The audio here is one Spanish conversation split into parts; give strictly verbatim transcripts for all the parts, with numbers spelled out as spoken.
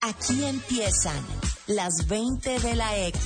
Aquí empiezan las veinte de la X.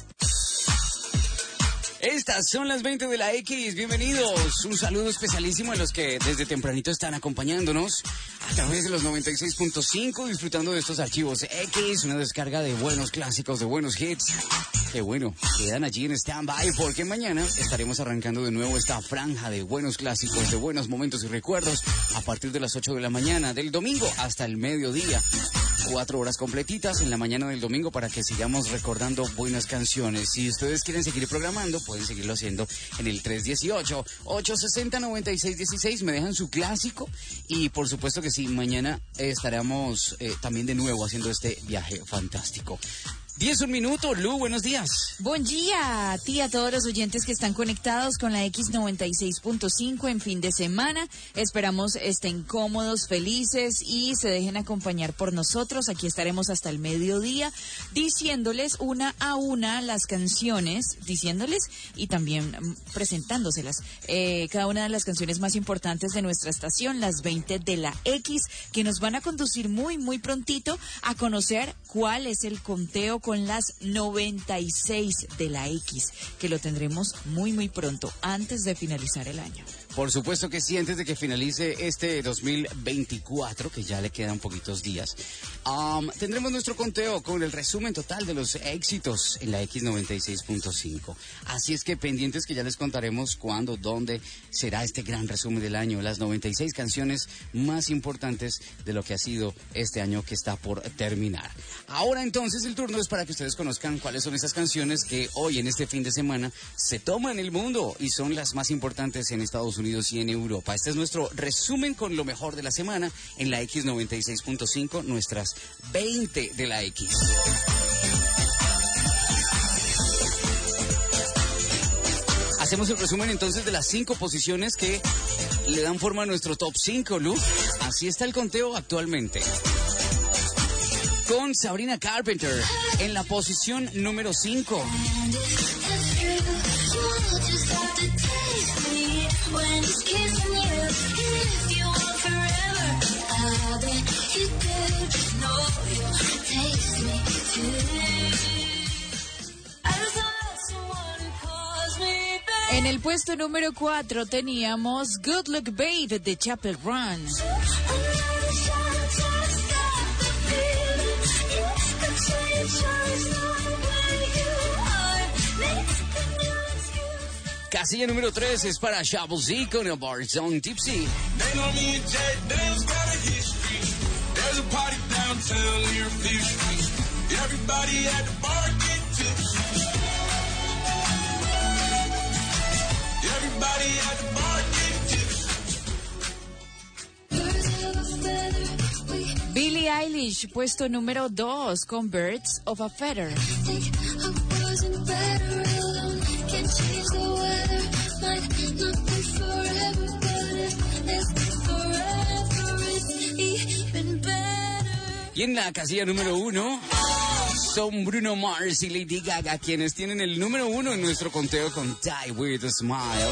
Estas son las veinte de la X, bienvenidos. Un saludo especialísimo a los que desde tempranito están acompañándonos a través de los noventa y seis punto cinco, disfrutando de estos archivos X, una descarga de buenos clásicos, de buenos hits. Que bueno, quedan allí en stand-by porque mañana estaremos arrancando de nuevo esta franja de buenos clásicos, de buenos momentos y recuerdos a partir de las ocho de la mañana del domingo hasta el mediodía. Cuatro horas completitas en la mañana del domingo para que sigamos recordando buenas canciones. Si ustedes quieren seguir programando, pueden seguirlo haciendo en el tres uno ocho, ocho seis cero, nueve seis uno seis. Me dejan su clásico y por supuesto que sí, mañana estaremos eh, también de nuevo haciendo este viaje fantástico. Diez, un minuto. Lu, buenos días. Buen día a ti, a todos los oyentes que están conectados con la X noventa y seis punto cinco en fin de semana. Esperamos estén cómodos, felices y se dejen acompañar por nosotros. Aquí estaremos hasta el mediodía diciéndoles una a una las canciones, diciéndoles y también presentándoselas. Eh, cada una de las canciones más importantes de nuestra estación, las veinte de la X, que nos van a conducir muy, muy prontito a conocer cuál es el conteo con las noventa y seis de la X, que lo tendremos muy muy pronto, antes de finalizar el año. Por supuesto que sí, antes de que finalice este dos mil veinticuatro, que ya le quedan poquitos días, um, tendremos nuestro conteo con el resumen total de los éxitos en la X noventa y seis punto cinco. Así es que pendientes que ya les contaremos cuándo, dónde será este gran resumen del año, las noventa y seis canciones más importantes de lo que ha sido este año que está por terminar. Ahora entonces el turno es para que ustedes conozcan cuáles son esas canciones que hoy en este fin de semana se toman el mundo y son las más importantes en Estados Unidos y en Europa. Este es nuestro resumen con lo mejor de la semana en la X noventa y seis punto cinco, nuestras veinte de la X. Hacemos el resumen entonces de las cinco posiciones que le dan forma a nuestro top cinco, Lu. Así está el conteo actualmente. Con Sabrina Carpenter en la posición número cinco. En el puesto número cuatro teníamos Good Luck Babe de Chapel Run. Casilla número tres es para Shabu Z con el Bar Zone Tipsy. Billie Eilish, puesto número dos con Birds of a Feather. Y en la casilla número uno son Bruno Mars y Lady Gaga, quienes tienen el número uno en nuestro conteo con Die With a Smile.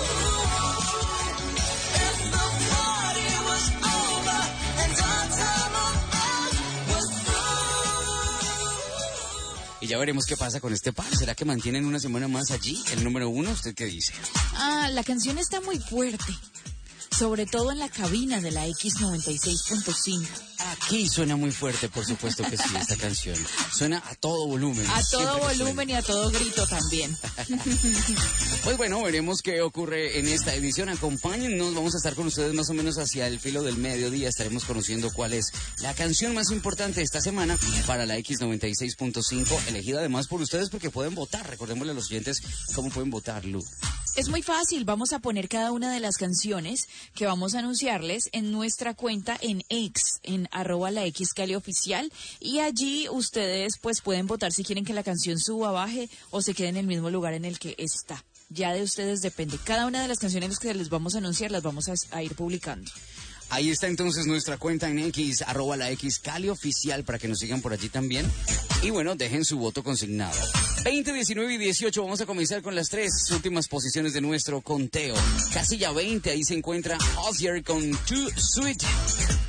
Y ya veremos qué pasa con este par. ¿Será que mantienen una semana más allí el número uno? ¿Usted qué dice? Ah, la canción está muy fuerte. Sobre todo en la cabina de la X noventa y seis punto cinco. Aquí suena muy fuerte, por supuesto que sí, esta canción. Suena a todo volumen. A todo volumen y a todo grito también. Pues bueno, veremos qué ocurre en esta edición. Acompáñennos, vamos a estar con ustedes más o menos hacia el filo del mediodía. Estaremos conociendo cuál es la canción más importante de esta semana para la X noventa y seis punto cinco, elegida además por ustedes porque pueden votar. Recordémosle a los oyentes cómo pueden votar, Lu. Es muy fácil, vamos a poner cada una de las canciones que vamos a anunciarles en nuestra cuenta en X, en arroba la X Cali Oficial, y allí ustedes pues pueden votar si quieren que la canción suba, baje o se quede en el mismo lugar en el que está. Ya de ustedes depende. Cada una de las canciones que les vamos a anunciar las vamos a, a ir publicando. Ahí está entonces nuestra cuenta en X, arroba la X Cali Oficial, para que nos sigan por allí también. Y bueno, dejen su voto consignado. veinte, diecinueve y dieciocho, vamos a comenzar con las tres últimas posiciones de nuestro conteo. Casilla veinte, ahí se encuentra Ozzy con Too Sweet.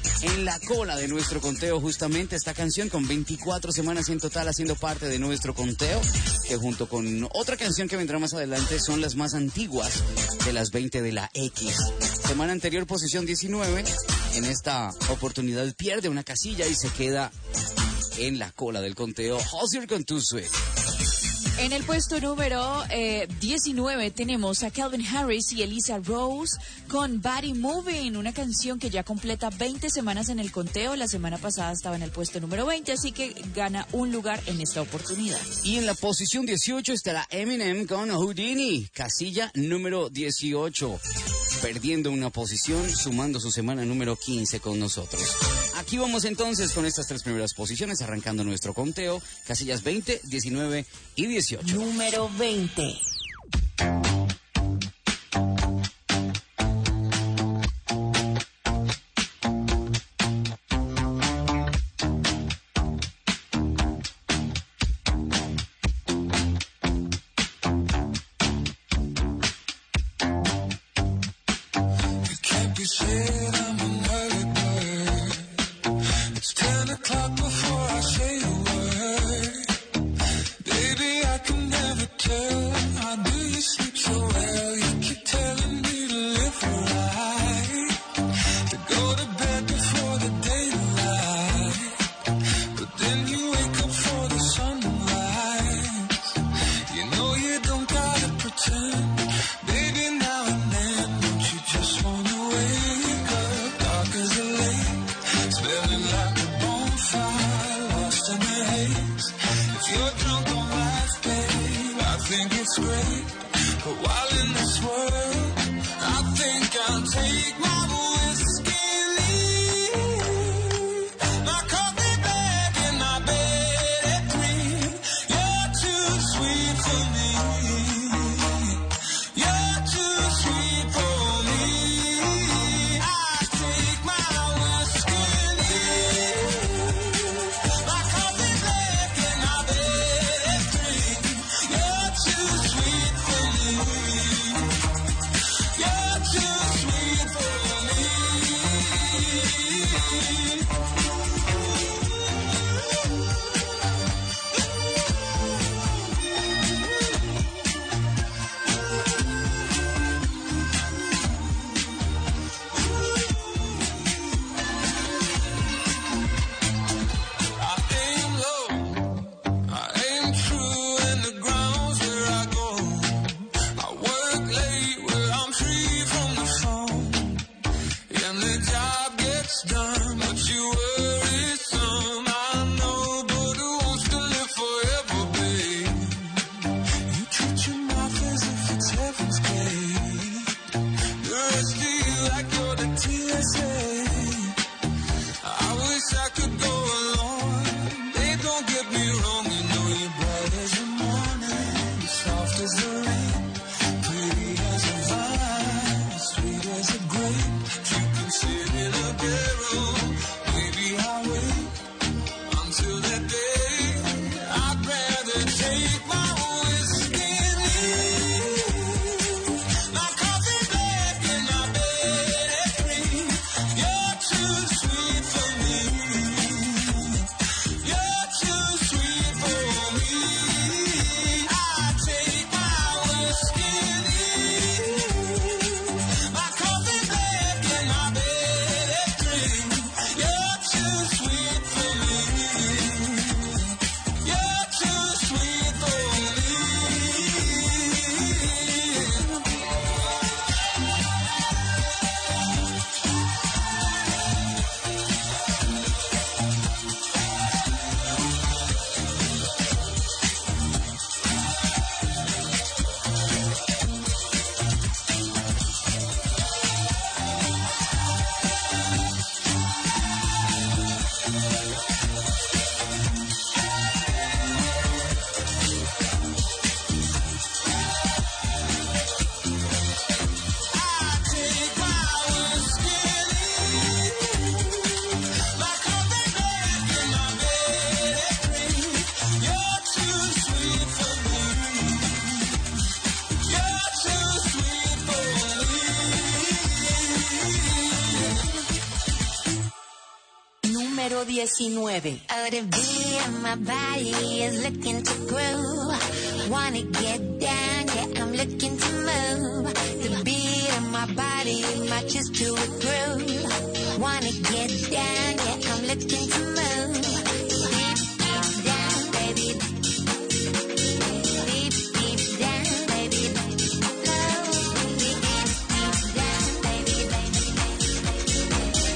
en la cola de nuestro conteo justamente esta canción con veinticuatro semanas en total haciendo parte de nuestro conteo, que junto con otra canción que vendrá más adelante son las más antiguas de las veinte de la X. Semana anterior posición diecinueve, en esta oportunidad pierde una casilla y se queda en la cola del conteo. Halsey con Too Sweet. En el puesto número eh, diecinueve tenemos a Calvin Harris y Elisa Rose con Body Moving, una canción que ya completa veinte semanas en el conteo. La semana pasada estaba en el puesto número veinte, así que gana un lugar en esta oportunidad. Y en la posición dieciocho estará Eminem con Houdini, casilla número dieciocho, perdiendo una posición, sumando su semana número quince con nosotros. Aquí vamos entonces con estas tres primeras posiciones, arrancando nuestro conteo, casillas veinte, diecinueve y dieciocho. Número veinte. Número diecinueve. Oh, the beat of my body is looking to groove. Wanna get down, yeah, I'm looking to move. The beat of my body matches to a groove. Wanna get down, yeah, I'm looking to move. Deep, deep down, baby. Deep, deep down, baby. Low, deep, deep down, baby, baby, baby.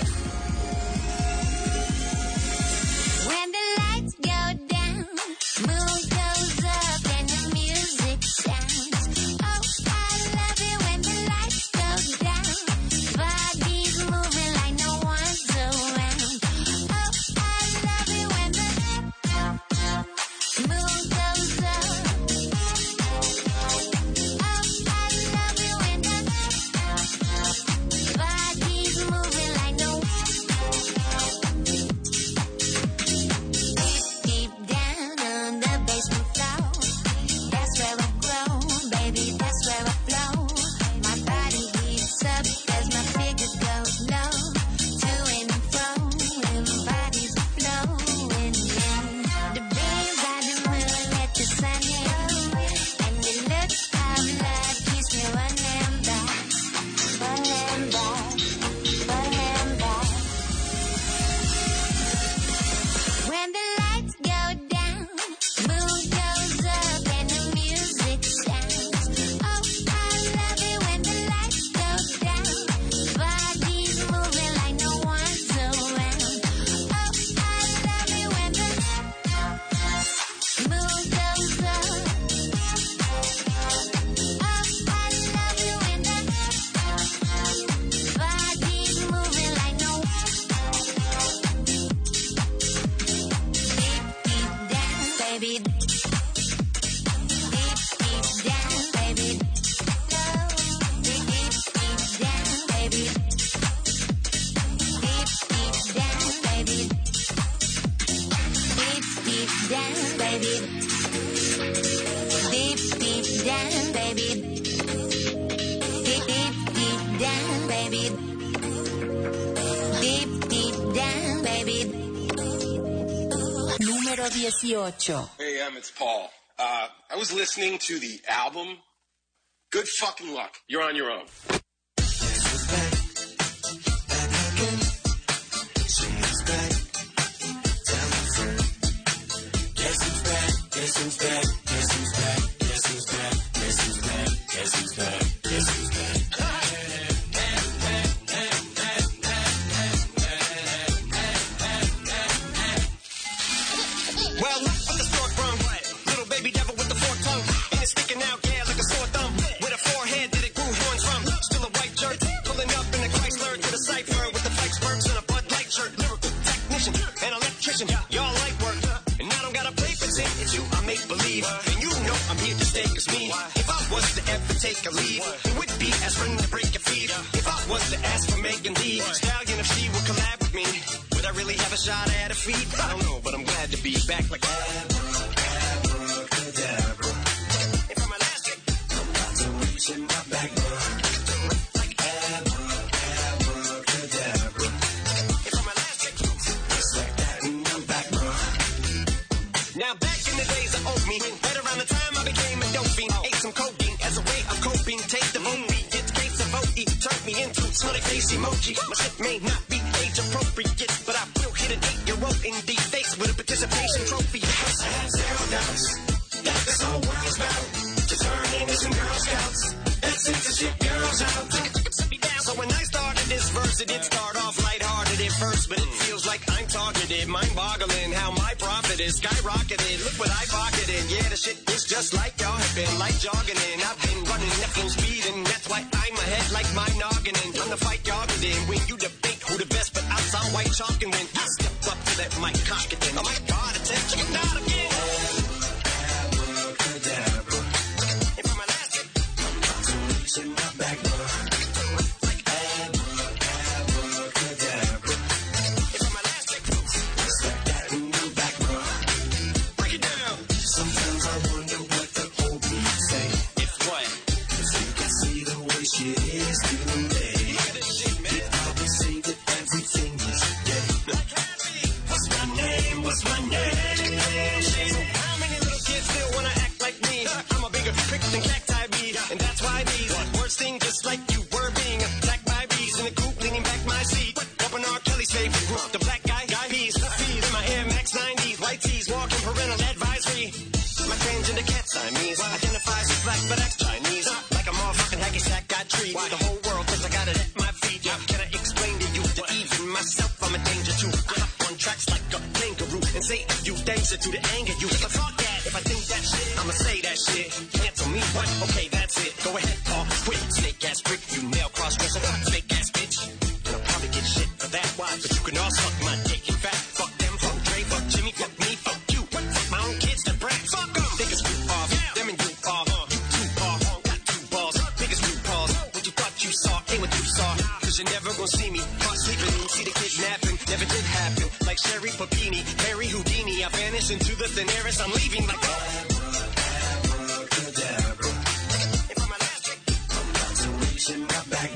When the lights go down, moon goes up and the music sounds. Oh, I love it when the lights go down. Bodies moving like no one's around. Oh, I love it when the moon goes up. Oh, I love it when the bodies moving like no deep, deep down on the basement floor. That's where I grow, baby, that's where I flow. My body heats up as my figure goes low. To and fro, and bodies are flowing in. The beams by the moon let the sun in. And the look of love keeps me running back, running back, running back. When the lights go down, moon goes up and the music sounds. Oh, I love it when the lights go down. Bodies moving like no one's around. Oh, I love it when the moon goes up. Oh, I love it when the bodies moving like no deep, deep down, baby. Deep, deep down, baby. Low, deep, deep, deep down, baby. Deep, deep down, baby. Deep, deep down, baby. Deep, deep down, baby. Deep, deep, deep down, baby. Deep, deep down, baby. Número dieciocho. Hey, Em, it's Paul. Uh, I was listening to the album. Good fucking luck. You're on your own. Well, look what the stork brung. Little baby devil with the forked tongue. And it's sticking out, yeah, like a sore thumb. With a forehead that it grew horns from. Still a white jerk. Pulling up in a Chrysler to the cipher. With the flex perks and a Bud Light shirt. Lyrical technician, an electrician. Y'all like work. And I don't gotta play pretend. It's you, I make believe. And you know I'm here to stay, cause me. If I was to ever take a leave, it would be as friend to break your feet. If I was to ask for Megan D Stallion, if she would collab with me, would I really have a shot at her feet? I don't know, but I'm glad to be back like abracadabra. And for my last trick, I'm about to reach in my back, like abracadabra. And for my last trick, just like that, and I'm back, bro. Now back in the days of old me, right around the time I became a dope fiend, ate some codeine as a way of coping. Take the movie, get case of O E, turned me into a smiley face emoji. My shit may not be age appropriate, but I will hit an eight-year-old in the face with a participation trophy. Cause I have zero doubts that this whole world's about to turn into some Girl Scouts. That's it to shit girls out. So when I started this verse, it did start off lighthearted at first, but it feels like I'm targeted, mind-boggling how my profit is skyrocketed. Look what I pocketed. Yeah, the shit is just like y'all have been, like jogging in. I've been running at full speed, and that's why I'm ahead like my noggin. I'm the fight y'all get in. When you debate who the best, but outside white chalk, and when I step up to that mic, cock it then. Oh my God, attention, not again. Abracadabra. And for my last trick, I'm about to reach in my back, bro. Like abracadabra. And for my last trick, just like that, and I'm back, bro. Break it down. Sometimes I wonder what the old me say. If what? If you can see the way shit is today. Look at this shit, man. You'd probably say that everything is dead. Like happy. What's I Ts, walking parental advisory. My transgender cat Siamese identifies as black but acts Chinese. Like a motherfucking hacky sack, got treat the whole world cause I got it at my feet. Can I explain to you that even myself I'm a danger to? I hop on tracks like a kangaroo and say a few things to the anger you. If I talk that, if I think that shit, I'ma say that shit. Cancel me, what? Okay, that's it. Go ahead, talk, quit. Snake ass prick, you nail cross dresser, fake ass bitch. And I'll probably get shit for that. Why? But you can all suck my dick. In fact, fuck them, fuck Dre, fuck Jimmy, fuck me, fuck you. What? Fuck my own kids, the brat. Fuck them. Biggest screw off. Them and you off. You two off. Got two balls. Biggest screw balls. What you thought you saw ain't what you saw. Cause you're never gonna see me caught sleeping. See the kidnapping. Never did happen. Like Sherry Papini, Harry Houdini. I vanish into the thin air as I'm leaving like Abra, abracadabra. If I'm a last trick, I'm about to reach in my back.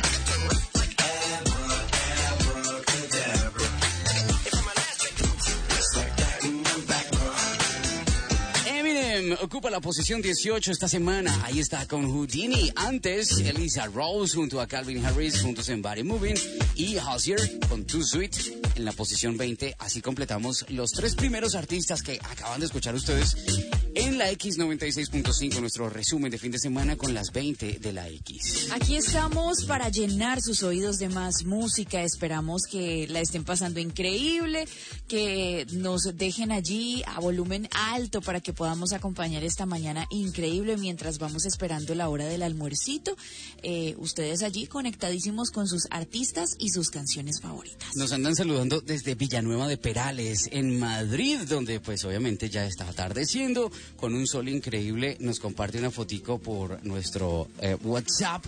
Ocupa la posición dieciocho esta semana. Ahí está con Houdini. Antes, Elisa Rose junto a Calvin Harris juntos en Body Moving. Y Hozier con Too Sweet en la posición veinte. Así completamos los tres primeros artistas que acaban de escuchar ustedes en la X noventa y seis punto cinco. Nuestro resumen de fin de semana con las veinte de la X. Aquí estamos para llenar sus oídos de más música. Esperamos que la estén pasando increíble, que nos dejen allí a volumen alto para que podamos acompañar esta mañana increíble mientras vamos esperando la hora del almuercito. Eh, ustedes allí conectadísimos con sus artistas y sus canciones favoritas. Nos andan saludando desde Villanueva de Perales, en Madrid, donde pues obviamente ya está atardeciendo con un sol increíble. Nos comparte una fotico por nuestro eh, WhatsApp.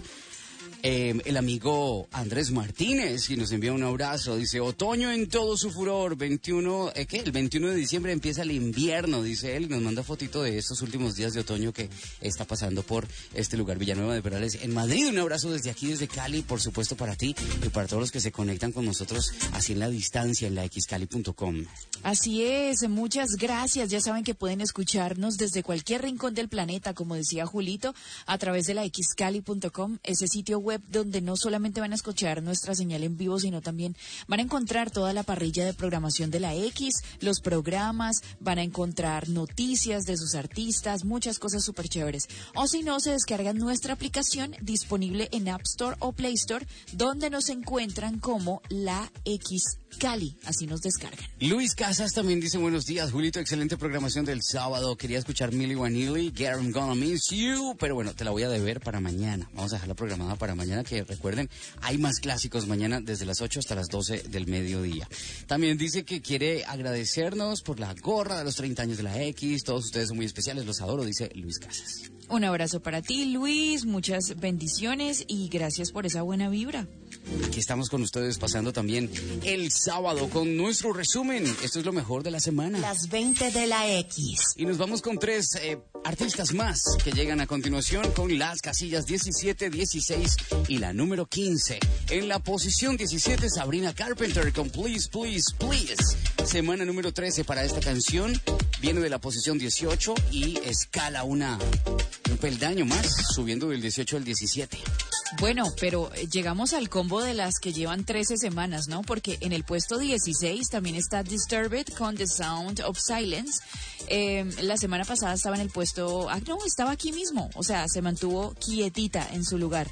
Eh, el amigo Andrés Martínez, y nos envía un abrazo, dice: otoño en todo su furor, veintiuno, eh, ¿qué? El veintiuno de diciembre empieza el invierno, dice él, y nos manda fotito de estos últimos días de otoño que está pasando por este lugar, Villanueva de Perales, en Madrid. Un abrazo desde aquí, desde Cali, por supuesto para ti y para todos los que se conectan con nosotros así en la distancia, en la x cali punto com. Así es, muchas gracias. Ya saben que pueden escucharnos desde cualquier rincón del planeta, como decía Julito, a través de la x cali punto com, ese sitio web donde no solamente van a escuchar nuestra señal en vivo, sino también van a encontrar toda la parrilla de programación de la X, los programas, van a encontrar noticias de sus artistas, muchas cosas súper chéveres. O si no, se descargan nuestra aplicación disponible en App Store o Play Store, donde nos encuentran como la X Cali, así nos descargan. Luis Casas también dice: buenos días, Julito, excelente programación del sábado. Quería escuchar Milli Vanilli, Get I'm Gonna Miss You, pero bueno, te la voy a deber para mañana. Vamos a dejarla programada para mañana, que recuerden, hay más clásicos mañana desde las ocho hasta las doce del mediodía. También dice que quiere agradecernos por la gorra de los treinta años de la X. Todos ustedes son muy especiales, los adoro, dice Luis Casas. Un abrazo para ti, Luis, muchas bendiciones y gracias por esa buena vibra. Aquí estamos con ustedes pasando también el sábado con nuestro resumen. Esto es lo mejor de la semana. Las veinte de la X. Y nos vamos con tres eh, artistas más que llegan a continuación con las casillas diecisiete, dieciséis y la número quince. En la posición diecisiete, Sabrina Carpenter con Please, Please, Please. Semana número trece para esta canción. Viene de la posición dieciocho y escala una, un peldaño más, subiendo del dieciocho al diecisiete. Bueno, pero llegamos al combo de las que llevan trece semanas, ¿no? Porque en el puesto dieciséis también está Disturbed con The Sound of Silence. Eh, la semana pasada estaba en el puesto... Ah, no, estaba aquí mismo. O sea, se mantuvo quietita en su lugar.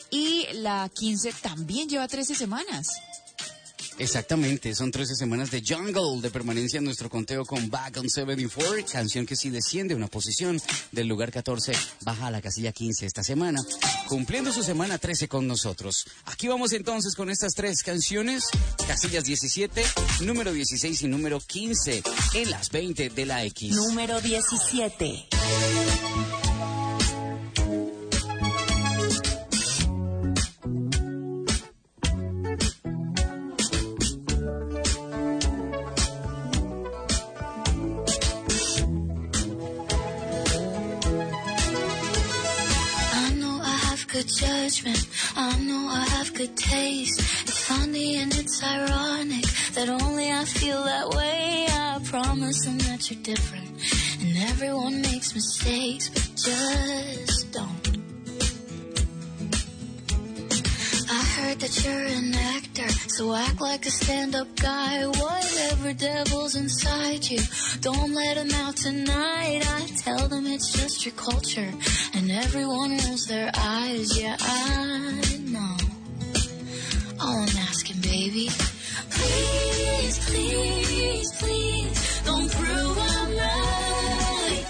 Y la quince también lleva trece semanas. Exactamente, son trece semanas de Jungle de permanencia en nuestro conteo con Back on setenta y cuatro, canción que sí desciende una posición del lugar catorce, baja a la casilla quince esta semana, cumpliendo su semana trece con nosotros. Aquí vamos entonces con estas tres canciones, casillas diecisiete, número dieciséis y número quince, en las veinte de la X. Número diecisiete. Good judgment, I know I have good taste. It's funny and it's ironic that only I feel that way. I promise them that you're different, and everyone makes mistakes, but just don't. I heard heard that you're an actor, so act like a stand-up guy. Whatever devil's inside you, don't let him out tonight. I tell them it's just your culture, and everyone rolls their eyes. Yeah, I know. All I'm asking, baby, please, please, please, don't prove I'm right.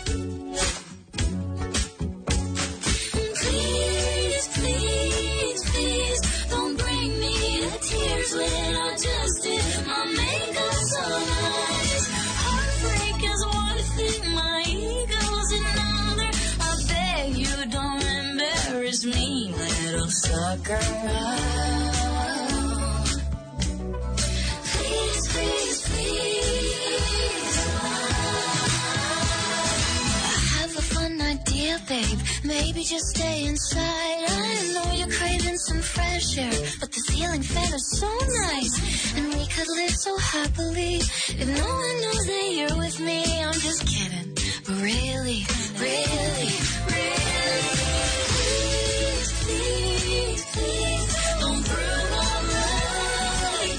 Please, please, please, don't bring me to tears when I just did my makeup so nice. Heartbreak is one thing, my ego's another. I beg you don't embarrass me, little sucker. Please, please, please. I have a fun idea, babe. Maybe just stay inside. I know you're craving some fresh air, but the ceiling fan is so nice, and we could live so happily if no one knows that you're with me. I'm just kidding, but really, really, really, please, please, please, don't prove I'm right.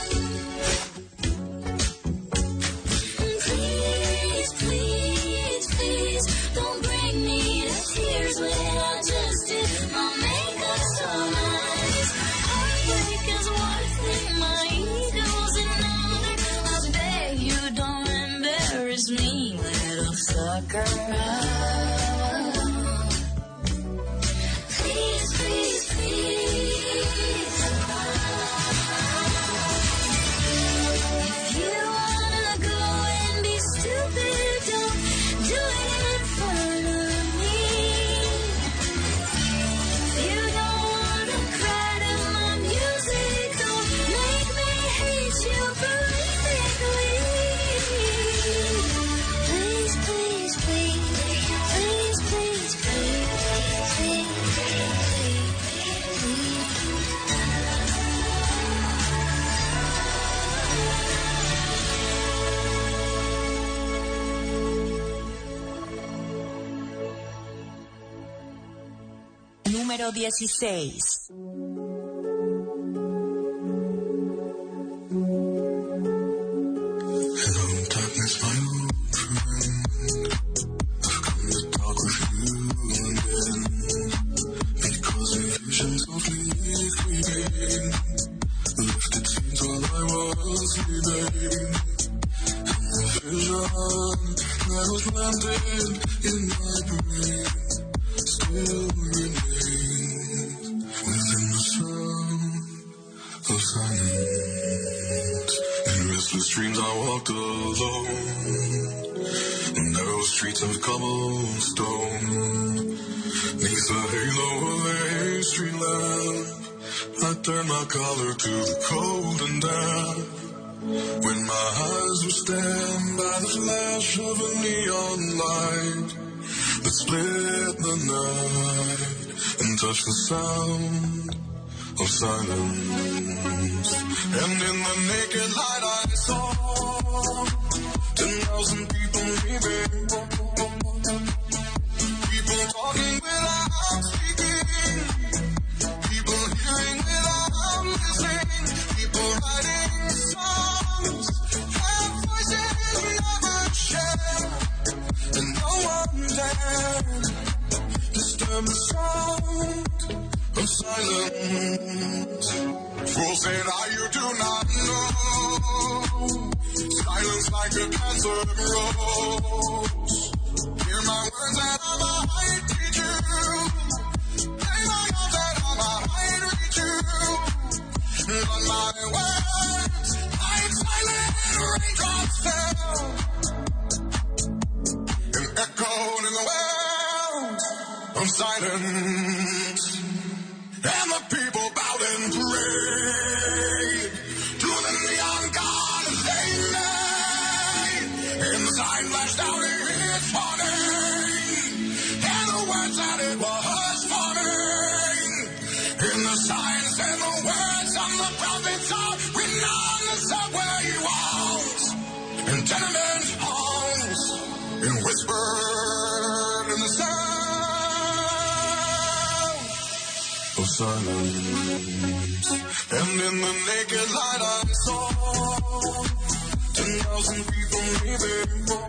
Please, please, please, don't bring me to tears when I just did my makeup so nice. Heartbreak is one thing, my ego's another. I beg you don't embarrass me, little sucker. Please, please, please. If you wanna go and be stupid, don't do it in front of me. If you don't wanna cry to my music, don't make me hate you politically. Please, please, please, please, please, please, please, please. Número dieciséis. Hello, darkness, my old friend. I've come to talk with you again, because a vision softly creeping lifted scenes while I was sleeping, and the vision that was planted in my brain still remains within the sound of silence. In restless dreams I walked alone, narrow streets of cobblestone, neath the halo of a street lamp. I turned my collar to the cold and damp, when my eyes were stabbed by the flash of a neon light that split the night and touched the sound of silence. And in the naked light I saw ten thousand people leaving, people talking without speaking, people hearing without listening, people writing songs, have voices never shared, and no one dared disturb the sound of silence. Fools say now you do not know, silence like a cancer grows. Hear my words that I might teach you, play my arms that I might reach you, but my words like silent raindrops fell and echoed in the wells of silence. And the people bowed and prayed to the neon god they made. And the sign flashed out its warning, and the words that it was forming. And the sign said the words of the prophets are written on the subway walls and tenement halls, and whispered in the sound of silence. And in the naked light I saw ten thousand people, maybe more.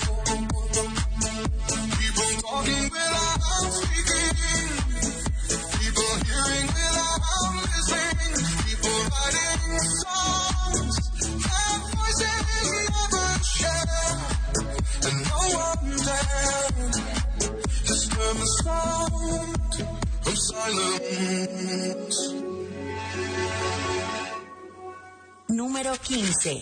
People talking without speaking. People hearing without listening. People writing songs that voices never share. And no one dared disturb the sound of silence. Número quince.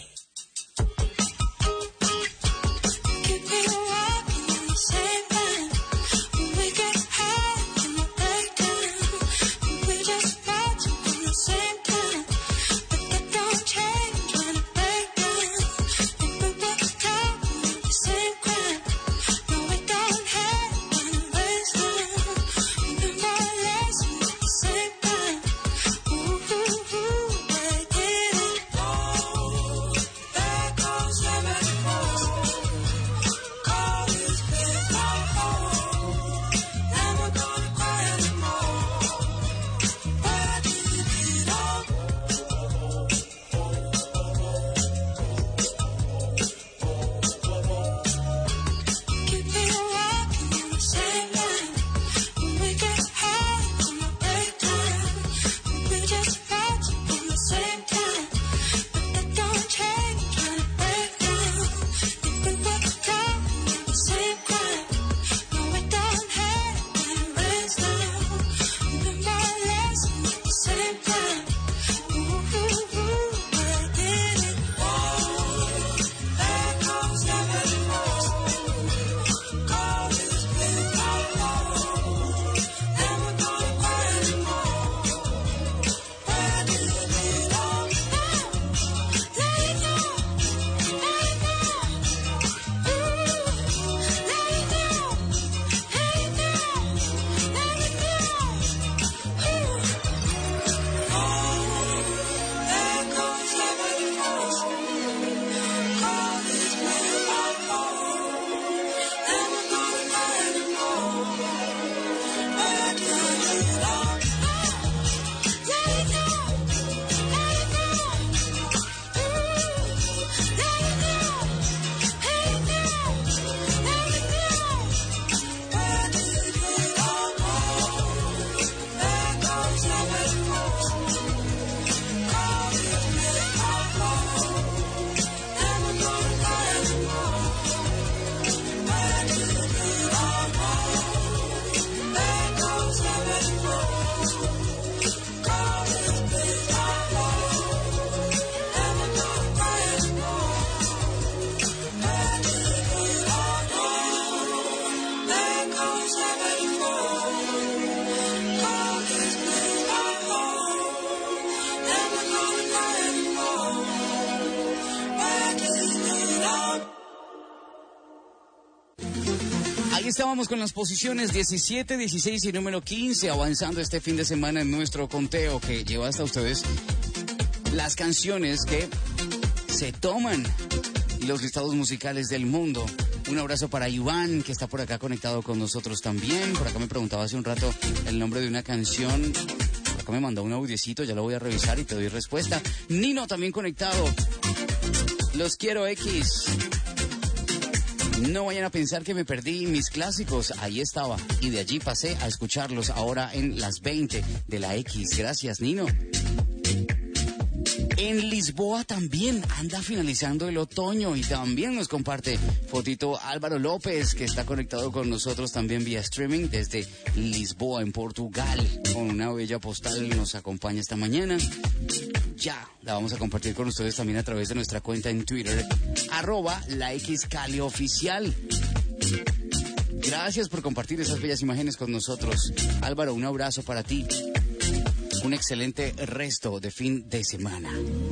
Estábamos con las posiciones diecisiete, dieciséis y número quince, avanzando este fin de semana en nuestro conteo que lleva hasta ustedes las canciones que se toman los listados musicales del mundo. Un abrazo para Iván, que está por acá conectado con nosotros también. Por acá me preguntaba hace un rato el nombre de una canción. Por acá me mandó un audiecito, ya lo voy a revisar y te doy respuesta. Nino también conectado. Los quiero X. No vayan a pensar que me perdí mis clásicos, ahí estaba, y de allí pasé a escucharlos ahora en las veinte de la X. Gracias, Nino. En Lisboa también anda finalizando el otoño y también nos comparte fotito Álvaro López, que está conectado con nosotros también vía streaming desde Lisboa, en Portugal. Con una bella postal nos acompaña esta mañana. Ya la vamos a compartir con ustedes también a través de nuestra cuenta en Twitter, arroba la X Cali Oficial. Gracias por compartir esas bellas imágenes con nosotros. Álvaro, un abrazo para ti. Un excelente resto de fin de semana.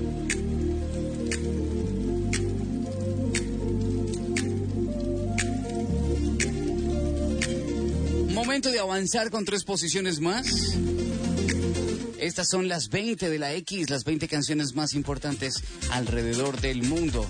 Momento de avanzar con tres posiciones más. Estas son las veinte de la X, las veinte canciones más importantes alrededor del mundo.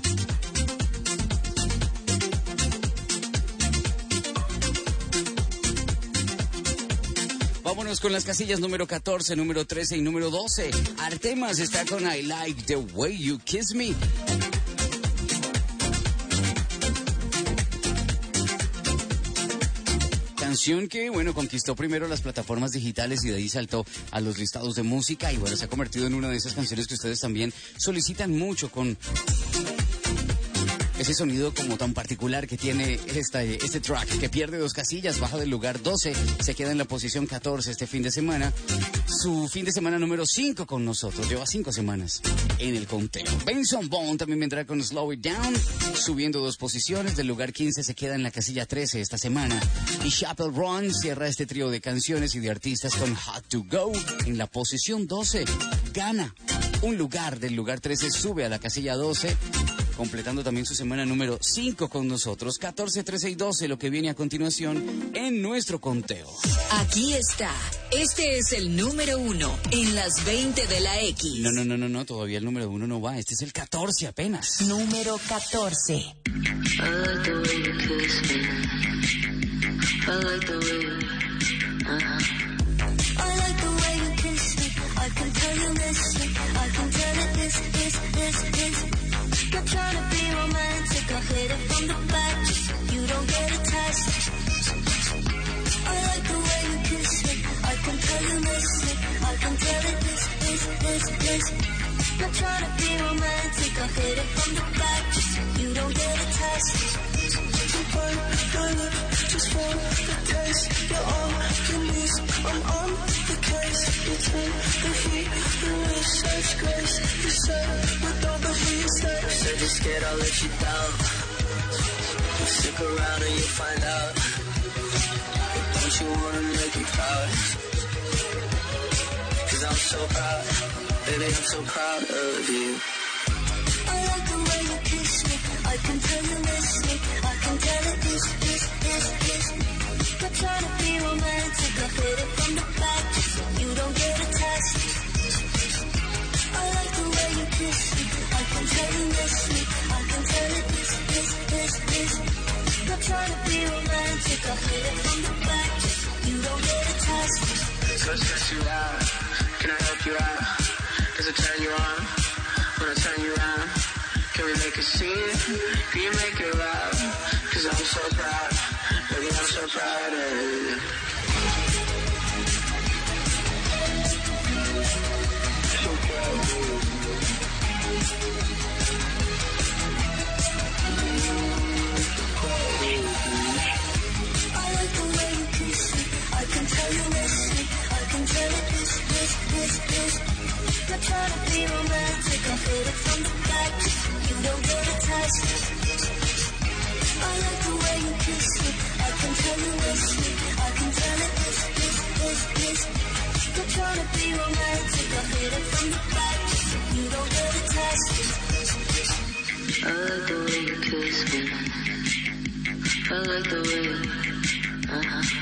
Vámonos con las casillas número catorce, número trece y número doce. Artemas está con I Like the Way You Kiss Me. Canción que, bueno, conquistó primero las plataformas digitales y de ahí saltó a los listados de música y, bueno, se ha convertido en una de esas canciones que ustedes también solicitan mucho con ese sonido como tan particular que tiene esta, este track, que pierde dos casillas, baja del lugar doce, se queda en la posición catorce este fin de semana. Su fin de semana número cinco con nosotros, lleva cinco semanas en el conteo. Benson Boone también vendrá con Slow It Down, subiendo dos posiciones, del lugar quince se queda en la casilla trece esta semana. Y Chappell Roan cierra este trío de canciones y de artistas con Hot to Go en la posición doce. Gana un lugar, del lugar trece sube a la casilla doce, completando también su semana número cinco con nosotros. catorce, trece y doce, lo que viene a continuación en nuestro conteo. Aquí está. Este es el número uno en las veinte de la X. No, no, no, no, no, todavía el número uno no va. Este es el catorce apenas. Número catorce. I like the way you kiss me. I like the way you, uh-huh. I like the way you kiss me. I can tell you miss me. I can tell it this, this, this, this. Not trying to be romantic. I hit it from the back. Just so you don't get attached. I like the way you kiss me. I can tell you miss me. I can tell it this, this, this, this. Not trying to be romantic. I hit it from the back. Just so you don't get attached. Just want the taste, you're on your knees, I'm on the case. You take the heat, you wish such grace. You said with all the heat, said said you're scared I'll let you down. Stick around and you'll find out. Don't you wanna make you proud? Cause I'm so proud, baby I'm so proud of you. I like the way you kiss me, I can tell you miss me. I can tell it this, this, this, this. Not trying to be romantic, I hit it from the back just so you don't get attached. I like the way you kiss me, I can tell you miss me. I can tell it this, this, this, this. Not trying to be romantic, I hit it from the back just so you don't get attached. So stress you out, can I help you out? Does it turn you on? When I turn you around, can we make a scene? Can you make it loud? Cause I'm so proud, baby I'm so proud of you. So proud of you. I like the way you kiss me, I can tell you miss me. I can tell it this, this, this, this. Not trying to be romantic, I hit it from the back just so you don't get attached. I like the way you kiss me, I can tell you miss me. I can tell it this, this, this, this. Not trying to be romantic, I hit it from the back just so you don't get attached. I like the way you kiss me. I like the way you, uh-huh.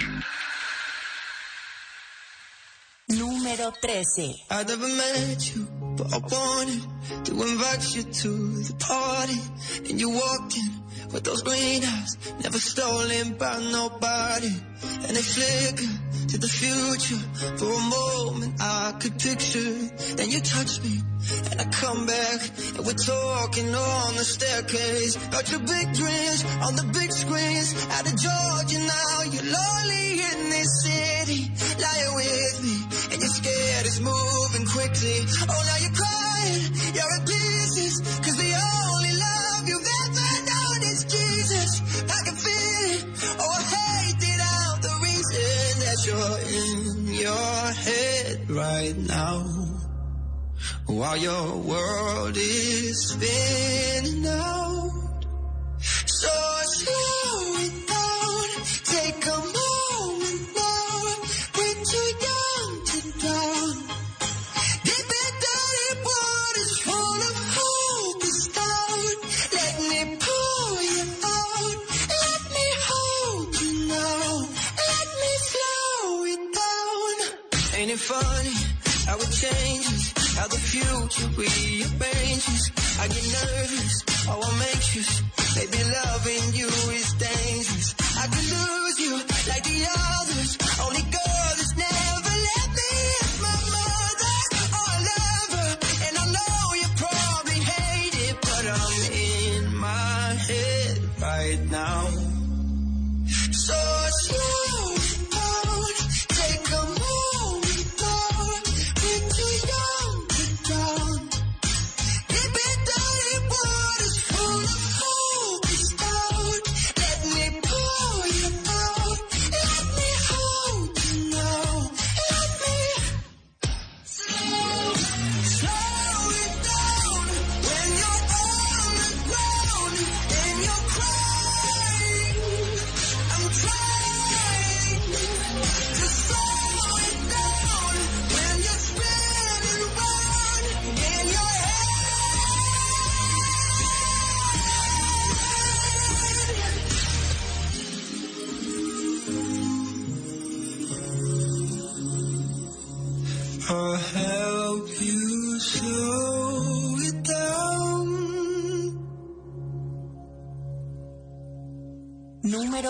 Número trece. I never met you, but I wanted to invite you to the party. And you walked in with those green eyes, never stolen by nobody. And they flicker to the future. For a moment I could picture. Then you touch me, and I come back, and we're talking on the staircase about your big dreams on the big screens. Out of Georgia now, you're lonely in this city, lying with me. And you're scared it's moving quickly. Oh, now you're crying, you're in pieces. Cause the only love you've ever known is Jesus. I can feel it, oh I hate it out. The reason that you're in your head right now, while your world is spinning out. So slow it down, take a moment now. We're too young to drown. Deep and dirty waters full of hope is down. Let me pull you out. Let me hold you now. Let me slow it down. Ain't it funny how it changes, how the future rearranges? I get nervous, oh I'm anxious. Maybe loving you is dangerous. I could lose you like the others. Only girl that's never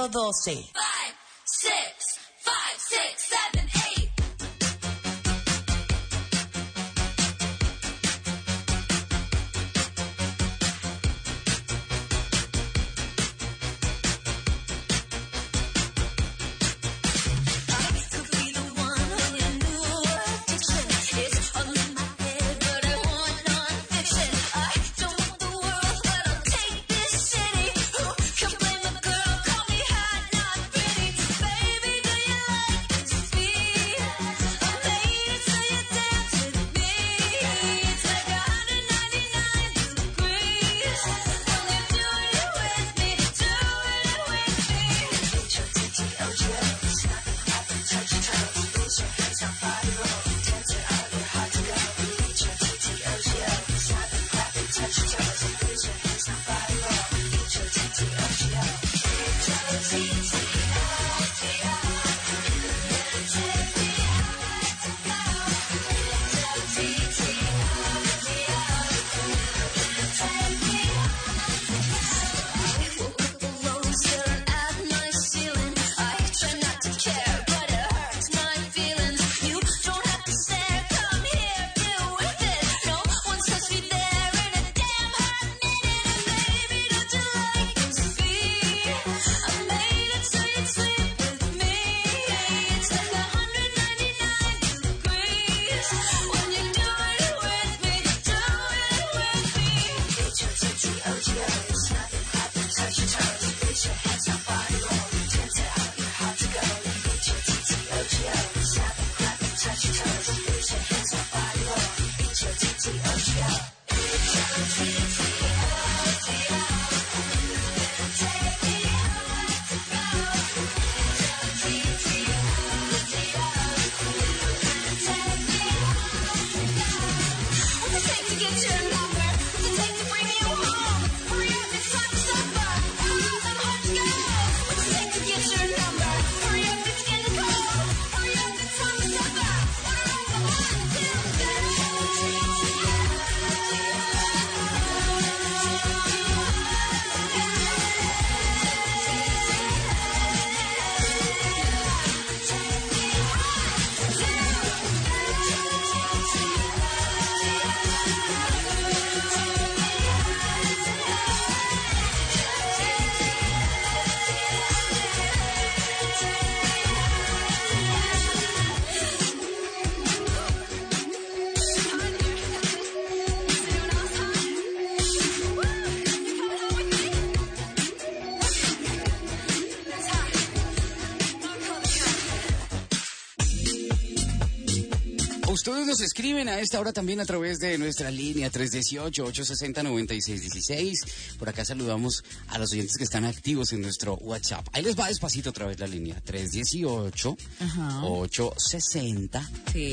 número doce. Five, six, five, six, seven, eight. Ustedes nos escriben a esta hora también a través de nuestra línea tres uno ocho, ocho seis cero, nueve seis uno seis. Por acá saludamos a los oyentes que están activos en nuestro WhatsApp. Ahí les va despacito otra vez la línea. tres uno ocho, ocho seis cero,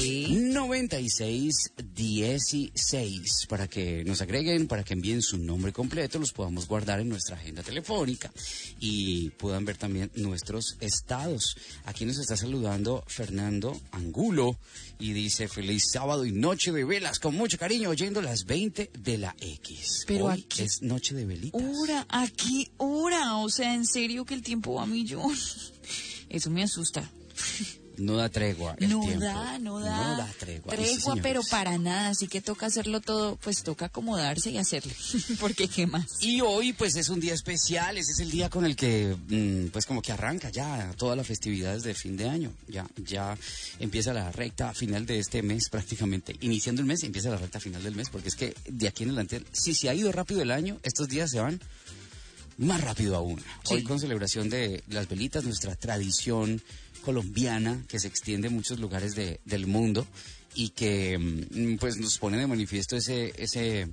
nueve seis uno seis. Para que nos agreguen, para que envíen su nombre completo, los podamos guardar en nuestra agenda telefónica y puedan ver también nuestros estados. Aquí nos está saludando Fernando Angulo y dice: feliz sábado y noche de velas, con mucho cariño, oyendo las veinte de la X. Pero hoy aquí es noche de velitas. Hora, aquí hora, o sea, en serio que el tiempo va a millón. Eso me asusta. No da tregua el no tiempo. da, no da. No da tregua. Tregua, Sí, pero señores. para nada, así que toca hacerlo todo, pues toca acomodarse y hacerlo, porque qué más. Y hoy pues es un día especial, ese es el día con el que mm, pues como que arranca ya todas las festividades de fin de año, ya ya empieza la recta final de este mes prácticamente, iniciando el mes empieza la recta final del mes, porque es que de aquí en adelante, si se ha ido rápido el año, estos días se van más rápido aún. Sí. Hoy con celebración de las velitas, nuestra tradición colombiana que se extiende en muchos lugares de, del mundo y que mm, pues nos pone de manifiesto ese ese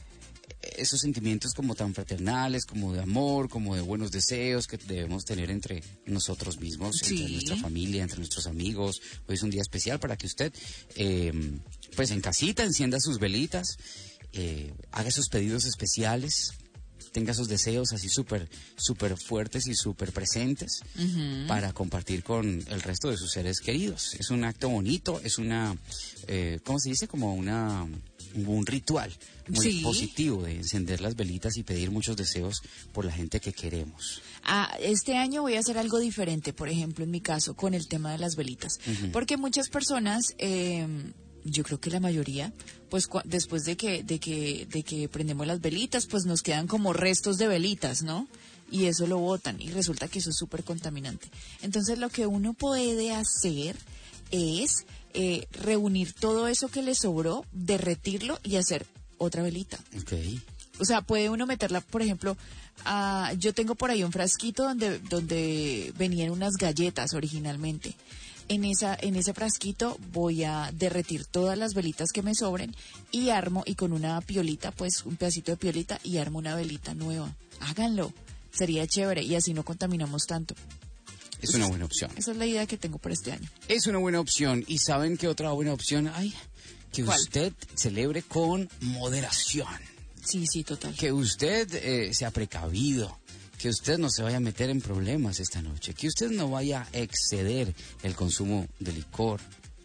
esos sentimientos como tan fraternales, como de amor, como de buenos deseos que debemos tener entre nosotros mismos, Sí. entre nuestra familia, entre nuestros amigos. Hoy es un día especial para que usted, eh, pues en casita, encienda sus velitas, eh, haga sus pedidos especiales, tenga sus deseos así súper, súper fuertes y súper presentes Ujú. para compartir con el resto de sus seres queridos. Es un acto bonito, es una, eh, ¿cómo se dice? Como una... un ritual muy Sí. positivo de encender las velitas y pedir muchos deseos por la gente que queremos. Ah, este año voy a hacer algo diferente, por ejemplo, en mi caso, con el tema de las velitas. Porque muchas personas, eh, yo creo que la mayoría, pues cua- después de que, de que, de que prendemos las velitas, pues nos quedan como restos de velitas, ¿no? Y eso lo botan y resulta que eso es súper contaminante. Entonces lo que uno puede hacer es eh, reunir todo eso que le sobró, derretirlo y hacer otra velita. Ok. O sea, puede uno meterla, por ejemplo, a- yo tengo por ahí un frasquito donde, donde venían unas galletas originalmente. En esa, en ese frasquito voy a derretir todas las velitas que me sobren y armo, y con una piolita, pues un pedacito de piolita, y armo una velita nueva. Háganlo, sería chévere y así no contaminamos tanto. Es una buena opción. Esa es la idea que tengo para este año. Es una buena opción. ¿Y saben qué otra buena opción hay? Que ¿Cuál? usted celebre con moderación. Sí, sí, total. Que usted eh, sea precavido. Que usted no se vaya a meter en problemas esta noche. Que usted no vaya a exceder el consumo de licor.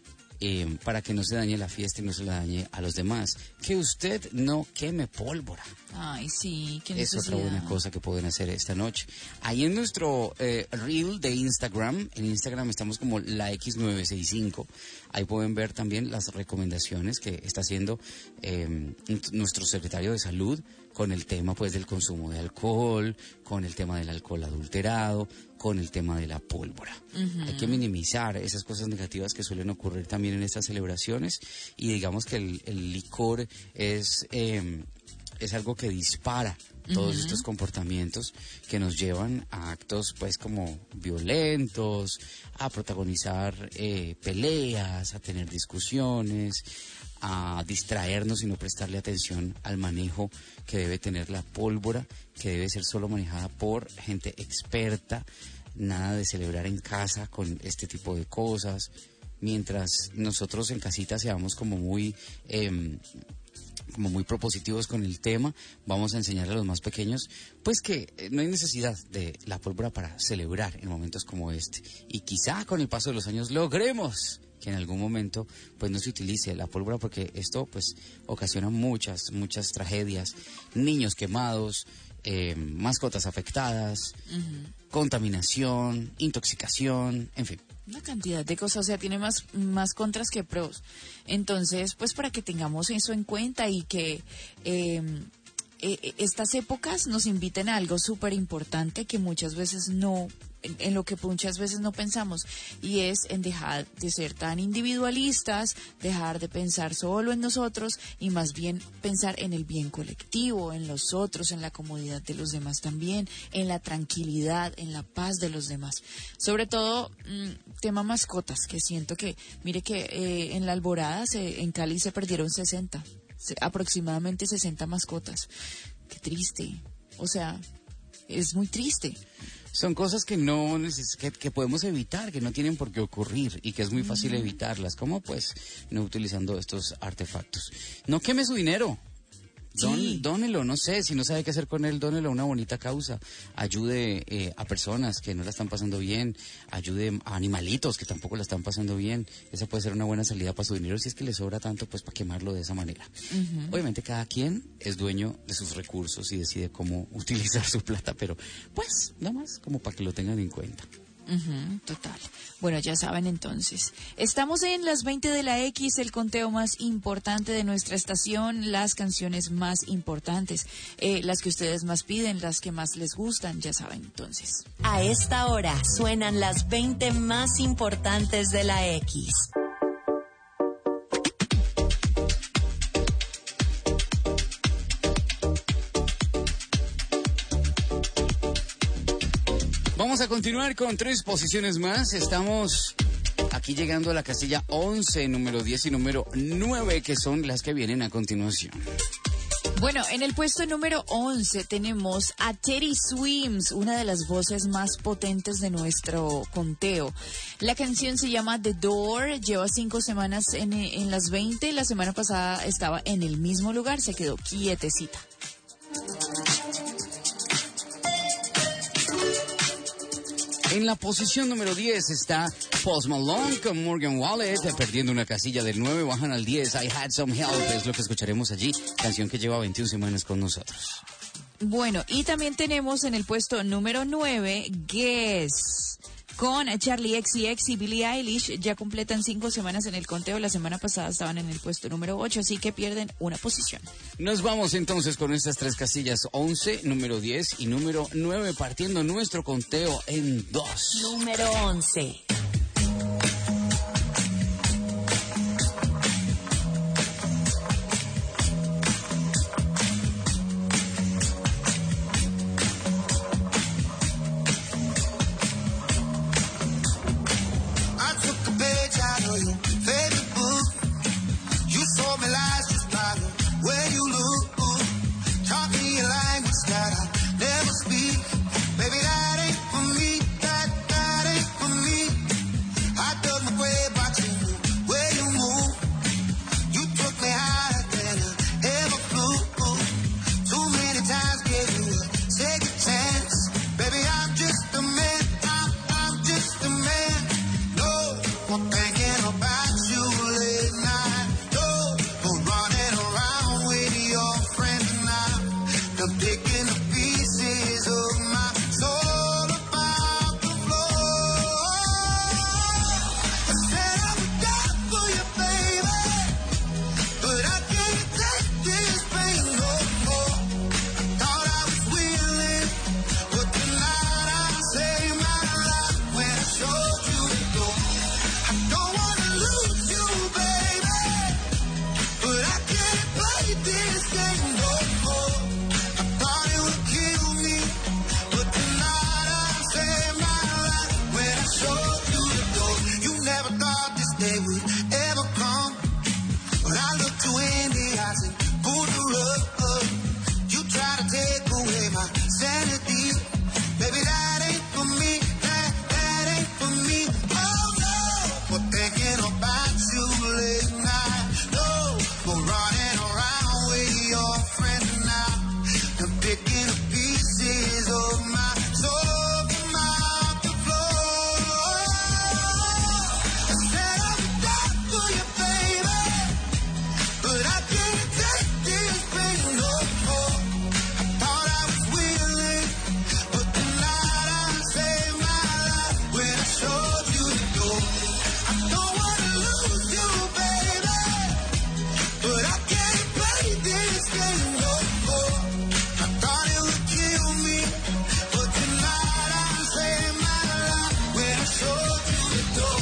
eh, para que no se dañe la fiesta y no se la dañe a los demás. Que usted no queme pólvora. Ay, sí, qué Es otra necesidad. buena cosa que pueden hacer esta noche. Ahí en nuestro eh, reel de Instagram, en Instagram estamos como la X nueve sesenta y cinco. Ahí pueden ver también las recomendaciones que está haciendo eh, nuestro secretario de Salud con el tema pues del consumo de alcohol, con el tema del alcohol adulterado, con el tema de la pólvora. Hay que minimizar esas cosas negativas que suelen ocurrir también en estas celebraciones y digamos que el, el licor es... eh, es algo que dispara todos Ujú. estos comportamientos que nos llevan a actos pues como violentos, a protagonizar eh, peleas, a tener discusiones, a distraernos y no prestarle atención al manejo que debe tener la pólvora, que debe ser solo manejada por gente experta, nada de celebrar en casa con este tipo de cosas, mientras nosotros en casita seamos como muy... Eh, como muy propositivos con el tema, vamos a enseñarle a los más pequeños, pues que eh, no hay necesidad de la pólvora para celebrar en momentos como este. Y quizá con el paso de los años logremos que en algún momento pues no se utilice la pólvora, porque esto pues ocasiona muchas, muchas tragedias, niños quemados, eh, mascotas afectadas, contaminación, intoxicación, en fin. Una cantidad de cosas, o sea, tiene más, más contras que pros. Entonces, pues para que tengamos eso en cuenta y que eh, eh, estas épocas nos inviten a algo súper importante que muchas veces no, en, en lo que muchas veces no pensamos, y es en dejar de ser tan individualistas, dejar de pensar solo en nosotros y más bien pensar en el bien colectivo, en los otros, en la comodidad de los demás también, en la tranquilidad, en la paz de los demás. Sobre todo, mmm, tema mascotas, que siento que, mire que eh, en la Alborada, se, en Cali se perdieron sesenta, se, aproximadamente sesenta mascotas. Qué triste, o sea, es muy triste. Son cosas que no neces- que, que podemos evitar, que no tienen por qué ocurrir y que es muy fácil evitarlas. ¿Cómo? Pues no utilizando estos artefactos. No queme su dinero. Don, Sí. Dónelo, no sé, si no sabe qué hacer con él, dónelo a una bonita causa. Ayude eh, a personas que no la están pasando bien, ayude a animalitos que tampoco la están pasando bien. Esa puede ser una buena salida para su dinero, si es que le sobra tanto, pues para quemarlo de esa manera. Obviamente cada quien es dueño de sus recursos y decide cómo utilizar su plata, pero pues nada más como para que lo tengan en cuenta. Ujú, total. Bueno, ya saben entonces. Estamos en las veinte de la X, el conteo más importante de nuestra estación, las canciones más importantes, eh, las que ustedes más piden, las que más les gustan, ya saben entonces. A esta hora suenan las veinte más importantes de la X. Vamos a continuar con tres posiciones más. Estamos aquí llegando a la casilla once, número diez y número nueve, que son las que vienen a continuación. Bueno, en el puesto número once tenemos a Teddy Swims, una de las voces más potentes de nuestro conteo. La canción se llama The Door, lleva cinco semanas en, en las veinte, la semana pasada estaba en el mismo lugar, se quedó quietecita. En la posición número diez está Post Malone con Morgan Wallet, perdiendo una casilla del nueve, bajan al diez. I Had Some Help es lo que escucharemos allí, canción que lleva veintiuna semanas con nosotros. Bueno, y también tenemos en el puesto número nueve, Guess, con Charlie X C X y Billie Eilish. Ya completan cinco semanas en el conteo. La semana pasada estaban en el puesto número ocho, así que pierden una posición. Nos vamos entonces con estas tres casillas, once, número diez y número nueve, partiendo nuestro conteo en dos. Número once. I took a page out of your favorite book. You saw me lies just by the way you look. Taught me a language that I never speak. Baby, that ain't for me. That, that ain't for me. I dug my grave watching the way you move. You took me higher than I ever flew. Too many times gave you a second chance. Baby, I'm just a man. I'm, I'm just a man. No, I'm thinking about you late night. No, I'm running around with your friends now. I'm picking the pieces of my soul about the floor. I said I would die for you, baby, but I can't take this pain no more. I thought I was willing, but tonight I saved my life when I showed you the door. I don't wanna lose you, baby, but I can't play this game no more. I thought it would kill me, but tonight I saved my life when I showed you the door. You never thought this day would ever come, but I looked you in the eyes and pulled the rug up. You try to take away my sanity. Baby, that ain't for me. That, that ain't for me. Oh no, we're thinking about you late night. No, we're running around with your friends now. I'm picking the pieces of my soul from out the floor. I said I would die for you, baby, but I can't take this pain no more. I thought I was willing, but tonight I saved my life when I showed you the door. I don't wanna lose you, baby, but I can't play this game no more. I thought it would kill me, but tonight I saved my life when I showed you the door.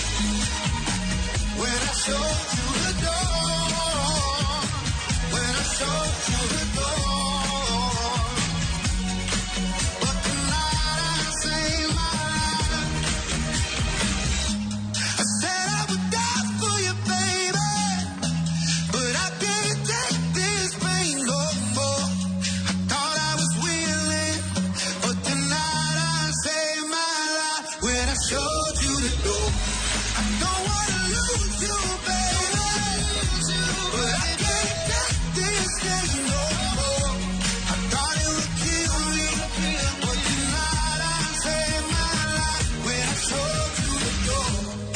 When I showed you the door. When I showed you the door. But tonight I saved my life. I said I would die for you, baby, but I can't take this pain no more. I thought I was willing, but tonight I saved my life when I showed you the door. I don't wanna lose you, baby, but I can't take this pain no more. I thought it would kill me, but tonight I saved my life when I showed you the door.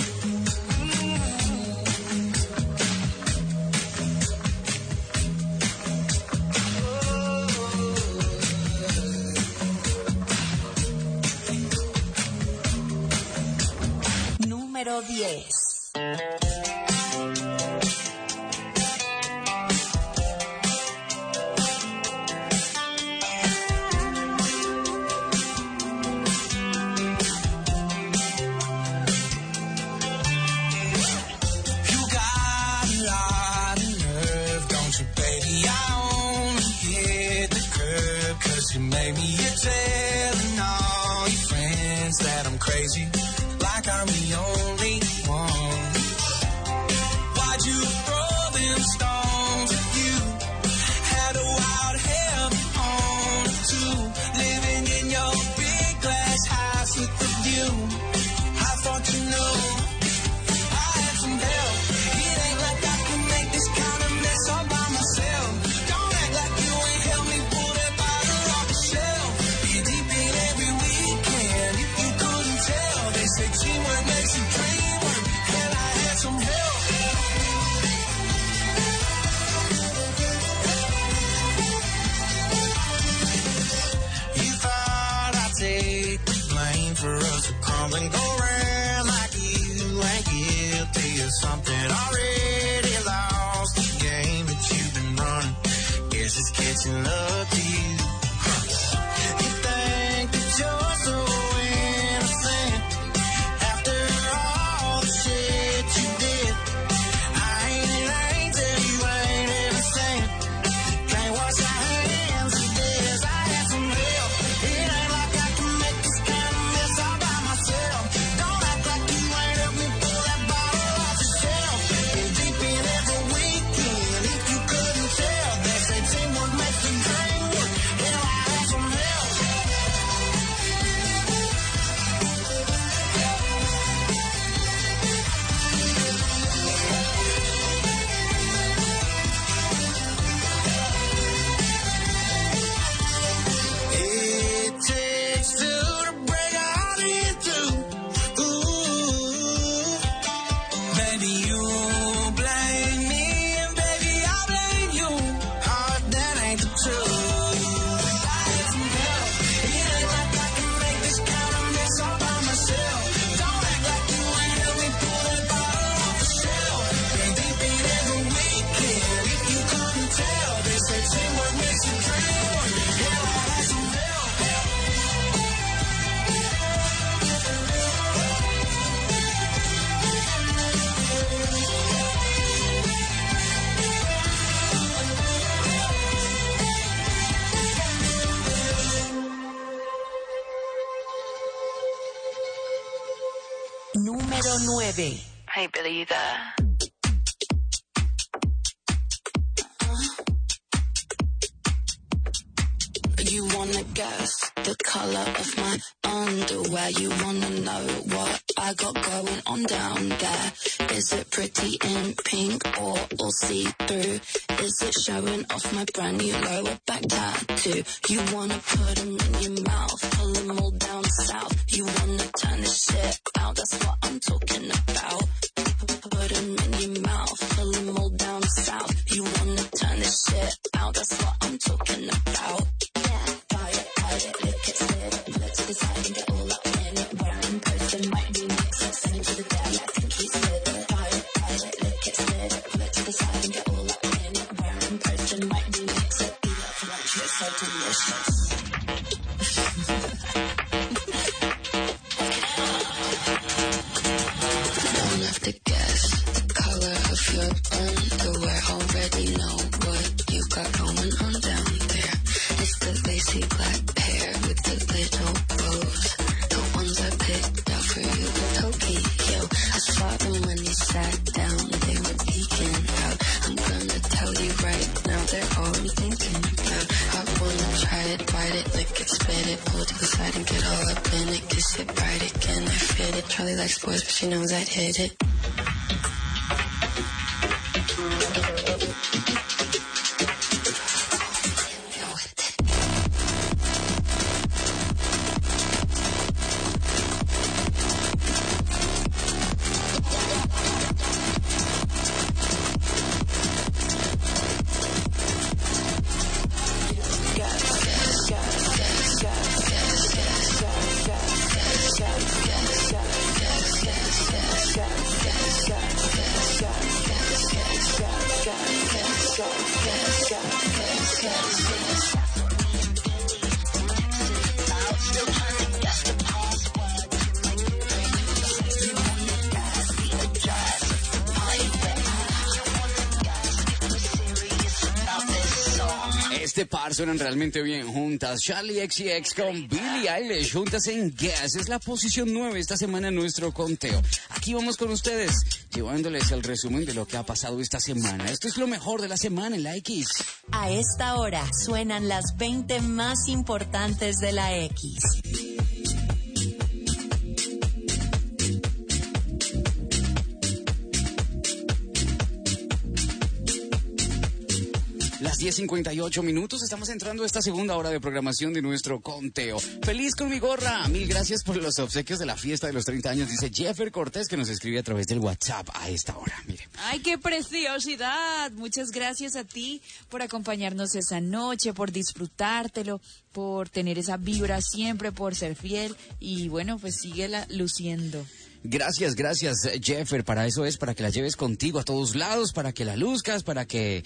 Número diez. You got a lot of nerve, don't you, baby? I only hit the curb 'cause you made me. You're telling all your friends that I'm crazy, like I'm the only one. Why'd you throw them stones at you? Had a wild head on it too, living in your big glass house with the view. I thought you knew I had some help. It ain't like I can make this kind of mess all by myself. Don't act like you ain't helped me pull that bottle off the shelf. Be deep in every weekend. If you could something go round like you ain't guilty of something already lost the game that you've been running. Guess it's catching up to you. Huh. You think that you're so innocent after all the shit you did. I ain't an angel, you ain't innocent. Can't wash your hands of this. I had some help. It ain't like I can make this kind of mess all by myself. Don't act like you ain't helped me pull that bottle off the shelf. Been deep in every weekend. If you couldn't tell, they say teamwork makes the dream work. Hell, I had some help. It takes two to break a heart in two. Ooh, baby, you blame me, and baby, I blame you. Oh, that ain't the truth. I had some help. It ain't like I can make this kind of mess all by myself. Don't act like you ain't helped me pull that bottle off the shelf. Been deep in every weekend. If you couldn't tell, they say teamwork makes the dream work. Hell, I had some help. Número nueve. Hey, Billy, you there? You wanna guess the color of my underwear? You wanna know what I got going on down there? Is it pretty in pink or all see-through? Is it showing off my brand new lower back tattoo? You wanna put them in your mouth, pull them all down south. You wanna turn this shit out, that's what I'm talking about. Put them in your mouth, pull them all down south. You wanna turn this shit out, that's what I'm talking about. Bite it, bite it, lick it, spit it, pull it to the side and get all up in it. Where I'm posting might be mixed up, send it to the dad, I think he's with it. Bite it, bite it, lick it, spit it, pull it to the side and get all up in it. Where I'm posting might be mixed up, eat it, crunch it, so delicious. Don't have to guess the color of your underwear. Already know what you got going on down there. It's the lacy black pair with the little bows. The ones I picked out for you in Tokyo. I saw them when you sat down. They were peeking out. I'm gonna tell you right now, they're all I'm thinking about. I wanna try it, bite it, lick it, spit it, pull it to the side and get all up in it. Kiss it, bite it, can I fit it? Charlie likes boys, but she knows I'd hit it. Este par suenan realmente bien juntas. Charlie X C X con Billie Eilish juntas en Guess. Es la posición nueve esta semana en nuestro conteo. Aquí vamos con ustedes, llevándoles el resumen de lo que ha pasado esta semana. Esto es lo mejor de la semana en la X. A esta hora suenan las veinte más importantes de la X. Las diez cincuenta y ocho minutos. Estamos entrando a esta segunda hora de programación de nuestro conteo. Feliz con mi gorra. Mil gracias por los obsequios de la fiesta de los treinta años, dice Jeffer Cortés, que nos escribe a través del WhatsApp a esta hora. Mire. ¡Ay, qué preciosidad! Muchas gracias a ti por acompañarnos esa noche, por disfrutártelo, por tener esa vibra siempre, por ser fiel y bueno, pues síguela luciendo. Gracias, gracias, Jeffer. Para eso es, para que la lleves contigo a todos lados, para que la luzcas, para que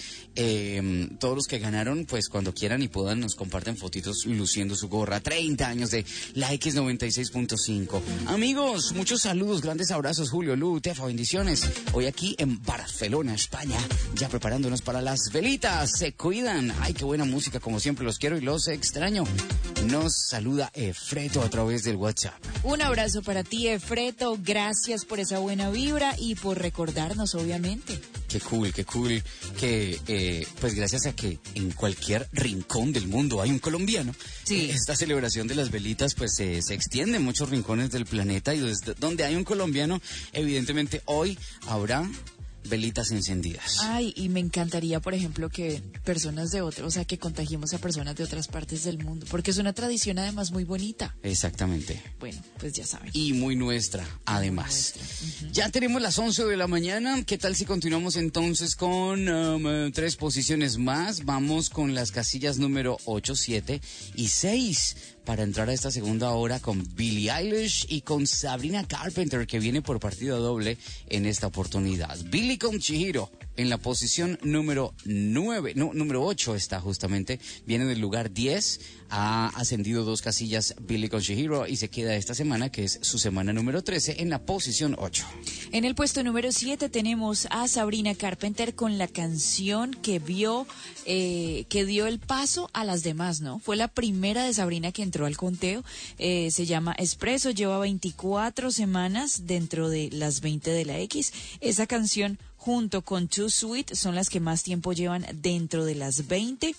eh, todos los que ganaron, pues cuando quieran y puedan, nos comparten fotitos luciendo su gorra. treinta años de la X noventa y seis punto cinco. Amigos, muchos saludos, grandes abrazos, Julio, Lu, Tefa, bendiciones. Hoy aquí en Barcelona, España, ya preparándonos para las velitas. Se cuidan. Ay, qué buena música, como siempre, los quiero y los extraño. Nos saluda Efreto a través del WhatsApp. Un abrazo para ti, Efreto. Gracias por esa buena vibra y por recordarnos, obviamente. Qué cool, qué cool, que eh, pues gracias a que en cualquier rincón del mundo hay un colombiano, sí. Esta celebración de las velitas pues eh, se extiende en muchos rincones del planeta y desde donde hay un colombiano, evidentemente hoy habrá velitas encendidas. Ay, y me encantaría, por ejemplo, que personas de otros, o sea, que contagiemos a personas de otras partes del mundo, porque es una tradición además muy bonita. Exactamente. Bueno, pues ya saben. Y muy nuestra, además. Muy nuestra. Uh-huh. Ya tenemos las once de la mañana. ¿Qué tal si continuamos entonces con um, tres posiciones más? Vamos con las casillas número ocho, siete y seis. Para entrar a esta segunda hora con Billie Eilish y con Sabrina Carpenter, que viene por partida doble en esta oportunidad. Billie con Chihiro en la posición número nueve, no, número ocho está justamente, viene del lugar diez, ha ascendido dos casillas Billie con Chihiro y se queda esta semana, que es su semana número trece, en la posición ocho. En el puesto número siete tenemos a Sabrina Carpenter con la canción que vio, eh, que dio el paso a las demás, ¿no? Fue la primera de Sabrina que entró al conteo, eh, se llama Espresso, lleva veinticuatro semanas dentro de las veinte de la X. Esa canción junto con Too Sweet son las que más tiempo llevan dentro de las veinte.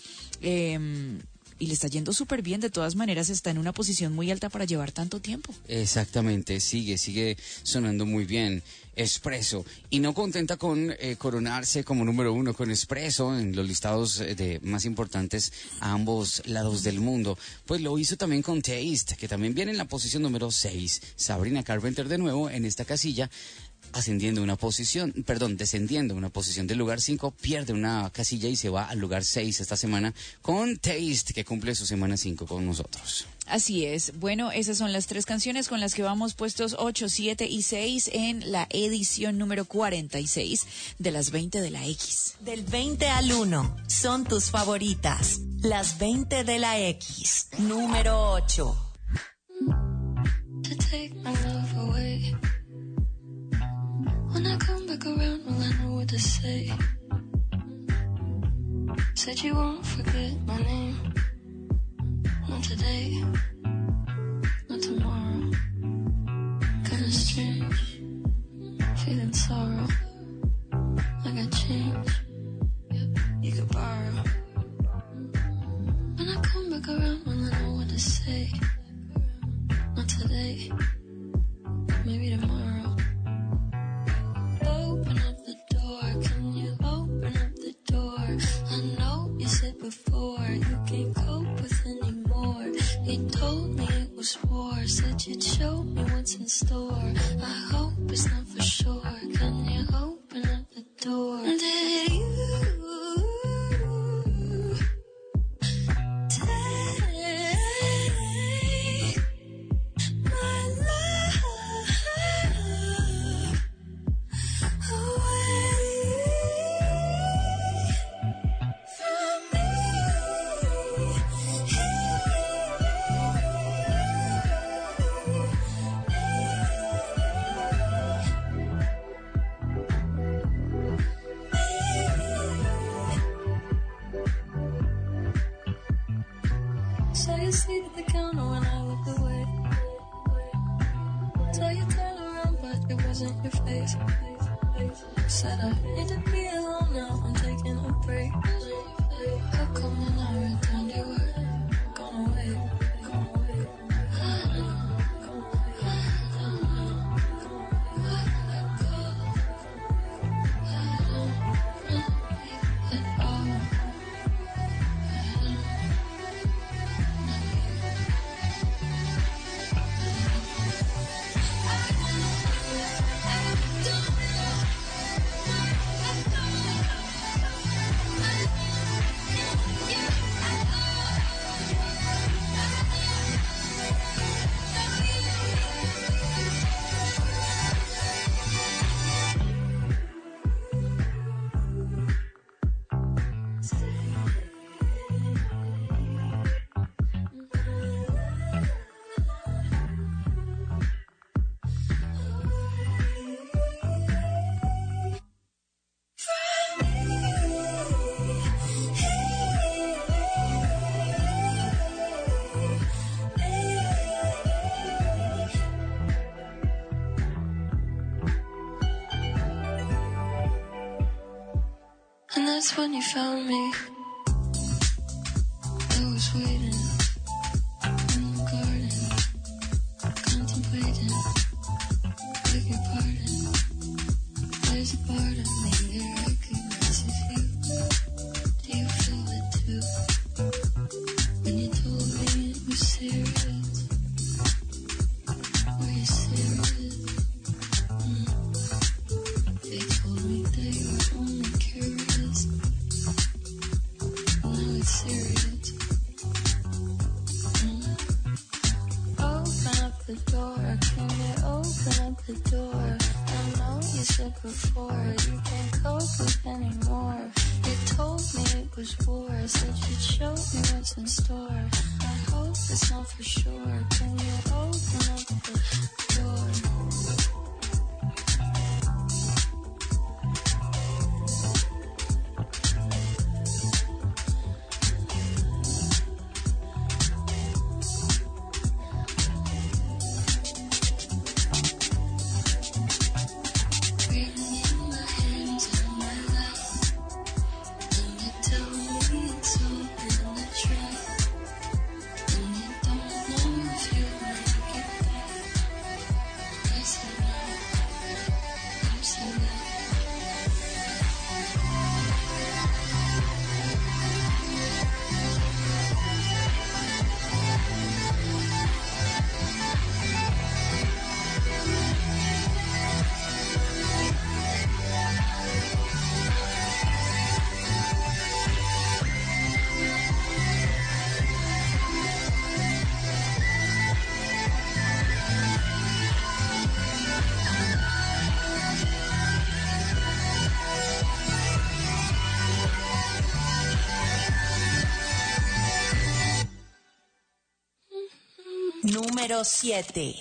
Eh, y le está yendo súper bien, de todas maneras está en una posición muy alta para llevar tanto tiempo. Exactamente, sigue, sigue sonando muy bien Espresso. Y no contenta con eh, coronarse como número uno con Espresso en los listados de más importantes a ambos lados del mundo, pues lo hizo también con Taste, que también viene en la posición número seis. Sabrina Carpenter de nuevo en esta casilla, ascendiendo una posición, perdón, descendiendo una posición del lugar cinco, pierde una casilla y se va al lugar seis esta semana con Taste, que cumple su semana cinco con nosotros. Así es. Bueno, esas son las tres canciones con las que vamos puestos ocho, siete y seis en la edición número cuarenta y seis de las veinte de la X. Del veinte al uno son tus favoritas. Las veinte de la X. Número ocho. To take my love away. When I come back around, will I know what to say? Said you won't forget my name. Not today, not tomorrow. Kinda strange, feeling sorrow. I got change, you could borrow. When I come back around, will I know what to say? Not today, maybe tomorrow. Open up the door, can you open up the door? I know you said before you can't cope with anymore. You told me it was war, said you'd show me what's in store. I hope it's not for sure. Can you open up the door? Did you said I need to be alone now, I'm taking a break. How come you not returned your word? Gone away, gone away. I know, I don't know. Why did I go? I don't know at all. And that's when you found me. I was waiting in the garden, contemplating, beg your pardon. There's a part of me that recognizes you. Do you feel it too? When you told me it was serious, were you serious? Mm. They told me they were only curious. Now it's serious. Mm. Open up the door, can you open up the door? I know you said before you can't cope with anymore. You told me it was war, said you'd show me what's in store. I hope it's not for sure. Can you open up the door? Número siete.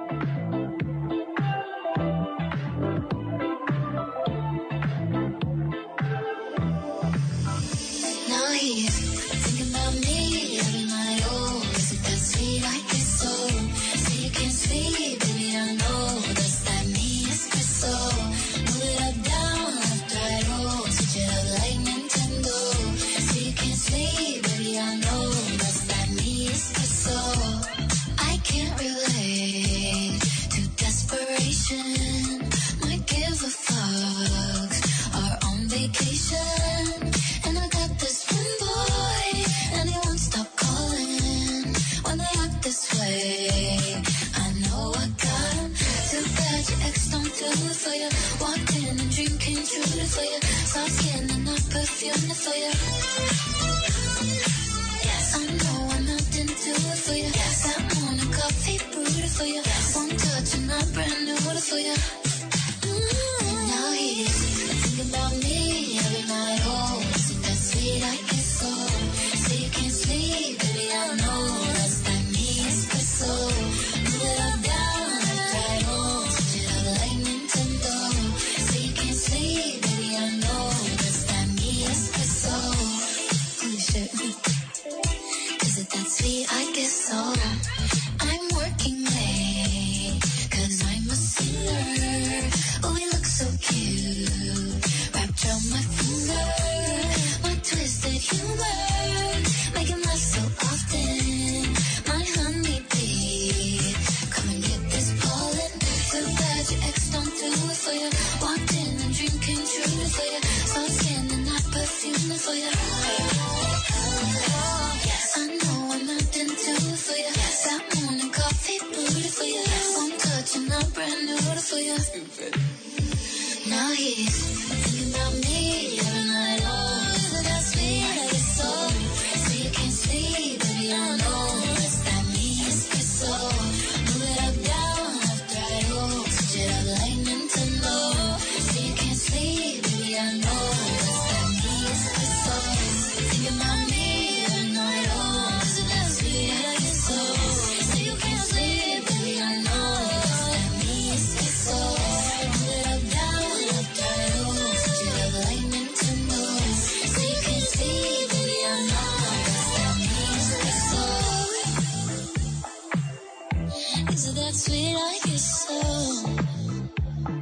Now he's thinking about me every night. Oh, is it that sweet? I guess so. Say you can't sleep, baby, I know that's that me espresso. Move it up, down, left, right, oh, switch it up like Nintendo. Say you can't sleep, baby, I know that's that me espresso. I can't relate to desperation. Might give a fuck. Are on vacation. And I got this one boy, and he won't stop calling when they act this way. I know I got him. Too bad your ex don't do it for you. Walked in and drinking truly for you. Soft skin and not perfumed for you. Yes, I know I'm not into it for you. Yes, that morning coffee brewed for you. Yes, one touch and I'm brand new for you. Mm, now he's thinking about me every night. Oh, is it that sweet? I guess so. Say you can't sleep, baby, I know that's that me espresso. Move it up, down, left, right, oh, switch it up like Nintendo. Say you can't sleep, baby, I know that's that me espresso. Holy shit. Is it that sweet? I guess so. I'm working late, cause I'm a singer. Oh, we look so cute, wrapped around my finger. My twisted humor, make him laugh so often. My honeybee, come and get this pollen. Too bad your ex don't do it for you. Walked in and drinking truly for you. Soft skin and not perfume for you. I know I'm not into it for you. That morning coffee brewed for you. One touch and I'm brand new for you. Stupid. Now he's thinking about me every night. Oh, is it that sweet? I guess so. Say you can't sleep, baby, I know that's that me espresso. Move it up, down, left, right, oh, switch it up like Nintendo. Say you can't sleep, baby, I know that's that me espresso. Thinking about me every night. Oh, is it that sweet? I guess so. Say you can't sleep, baby, I know that's that me espresso. Move it up, down, left, right, oh, switch it up like Nintendo. Say you can't sleep, baby, I know that's that me espresso. Is it that sweet? I guess so.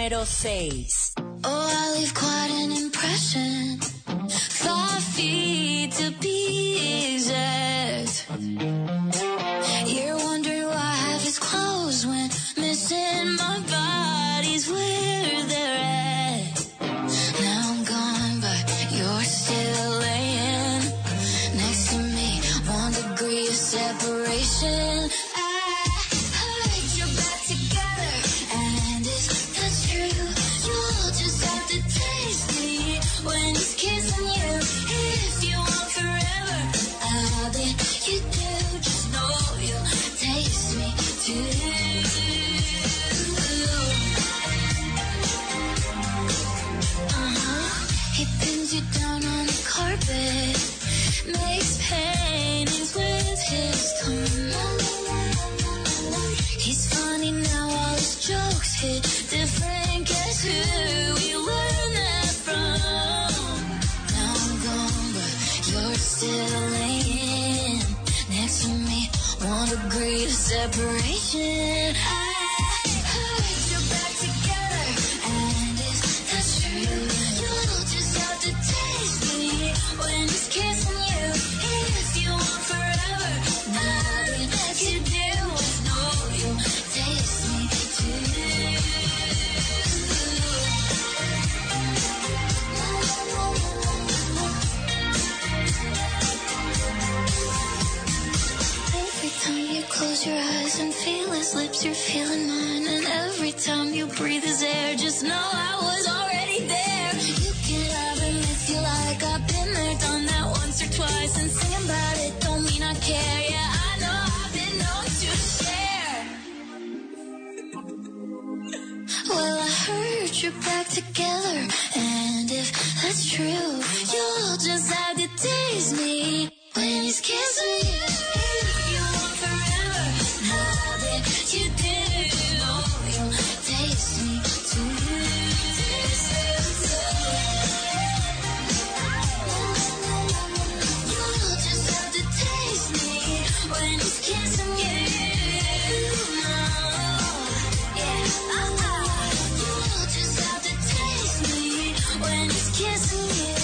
número seis. Oh, I leave quite an impression. Five feet to be exact. You're wondering why half his clothes went missing. My body's where they're at. Now I'm gone, but you're still laying next to me. One degree of separation. I heard you're back together, and if that's true, you'll just have to taste me when he's kissing you. If you want forever, I'll bet you do. Just know you'll taste me too. Uh-huh. He pins you down on the carpet, makes paintings with his tongue. He's funny now, all his jokes hit different. Guess who we learned that from? Now I'm gone, but you're still laying next to me. One degree of separation. I heard you're back together, and if that's true, you'll just have to taste me when he's kissing you. If you want forever, nothing that you do is know you'll taste me too. Every time you close your eyes and feel his lips, you're feeling mine. And every time you breathe his air, just know I was already there. You can have him if you like. I've been there, done that once or twice. And singing about it don't mean I care. Yeah, I know I've been known to share. Well, I heard you're back together, and if that's true, you'll just have to taste me when he's kissing you. If you want forever, now that you do, know you'll taste me too. You'll just have to taste me when he's kissing you. Yeah, uh-uh. You'll just have to taste me when he's kissing you.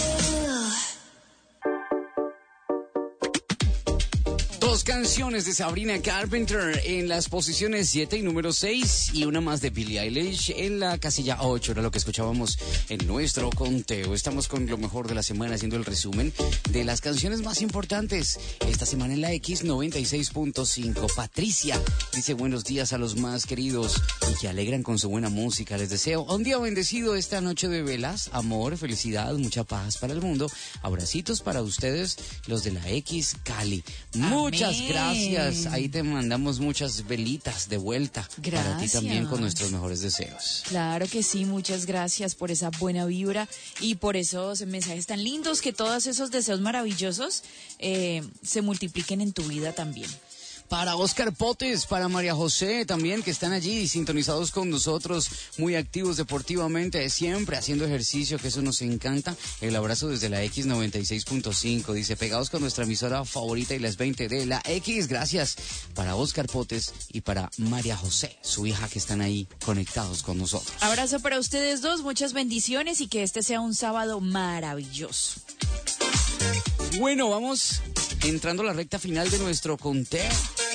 Dos canciones de Sabrina Carpenter en las posiciones siete y número seis, y una más de Billie Eilish en la casilla ocho. Era lo que escuchábamos en nuestro conteo. Estamos con lo mejor de la semana, haciendo el resumen de las canciones más importantes esta semana en la X noventa y seis punto cinco. Patricia dice buenos días a los más queridos y que alegran con su buena música. Les deseo un día bendecido esta noche de velas, amor, felicidad, mucha paz para el mundo. Abracitos para ustedes, los de la X Cali. Muchas Amén. gracias. Ahí te mandamos muchas velitas de vuelta. Gracias. Para ti también, con nuestros mejores deseos. Claro que sí, muchas gracias por esa buena vibra y por esos mensajes tan lindos, que todos esos deseos maravillosos eh, se multipliquen en tu vida también. Para Oscar Potes, para María José también, que están allí sintonizados con nosotros, muy activos deportivamente, siempre haciendo ejercicio, que eso nos encanta. El abrazo desde la X noventa y seis punto cinco, dice, pegados con nuestra emisora favorita y las veinte de la X. Gracias para Oscar Potes y para María José, su hija, que están ahí conectados con nosotros. Abrazo para ustedes dos, muchas bendiciones y que este sea un sábado maravilloso. Bueno, vamos entrando a la recta final de nuestro conteo,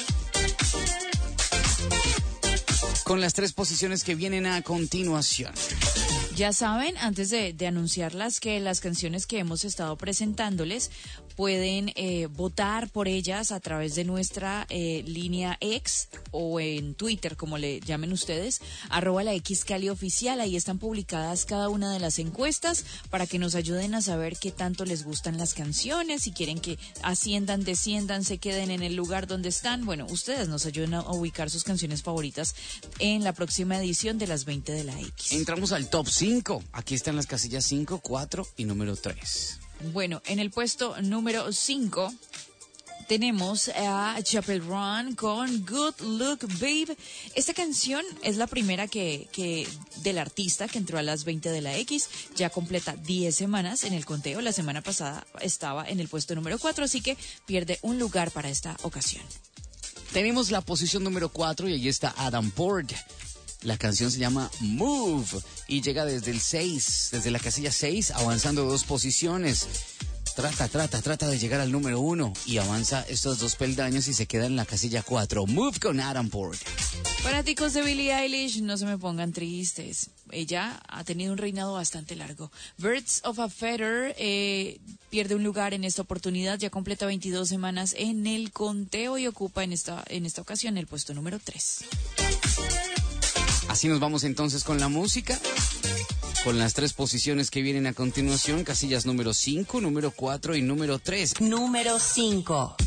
con las tres posiciones que vienen a continuación. Ya saben, antes de, de anunciarlas, que las canciones que hemos estado presentándoles pueden eh, votar por ellas a través de nuestra eh, línea X o en Twitter, como le llamen ustedes, arroba la X Cali Oficial. Ahí están publicadas cada una de las encuestas para que nos ayuden a saber qué tanto les gustan las canciones, si quieren que asciendan, desciendan, se queden en el lugar donde están. Bueno, ustedes nos ayudan a ubicar sus canciones favoritas en la próxima edición de las veinte de la X. Entramos al top cinco. Aquí están las casillas cinco, cuatro y número tres. Bueno, en el puesto número cinco tenemos a Chappell Roan con Good Look Babe. Esta canción es la primera que, que del artista que entró a las veinte de la X. Ya completa diez semanas en el conteo. La semana pasada estaba en el puesto número cuatro, así que pierde un lugar para esta ocasión. Tenemos la posición número cuatro y ahí está Adam Port. La canción se llama Move y llega desde el seis, desde la casilla seis, avanzando dos posiciones. Trata, trata, trata de llegar al número uno y avanza estos dos peldaños y se queda en la casilla cuatro. Move con Adam Port. Fanáticos de Billie Eilish, no se me pongan tristes. Ella ha tenido un reinado bastante largo. Birds of a Feather eh, pierde un lugar en esta oportunidad, ya completa veintidós semanas en el conteo y ocupa en esta, en esta ocasión el puesto número tres. Así nos vamos entonces con la música, con las tres posiciones que vienen a continuación, casillas número cinco, número cuatro y número tres. Número cinco.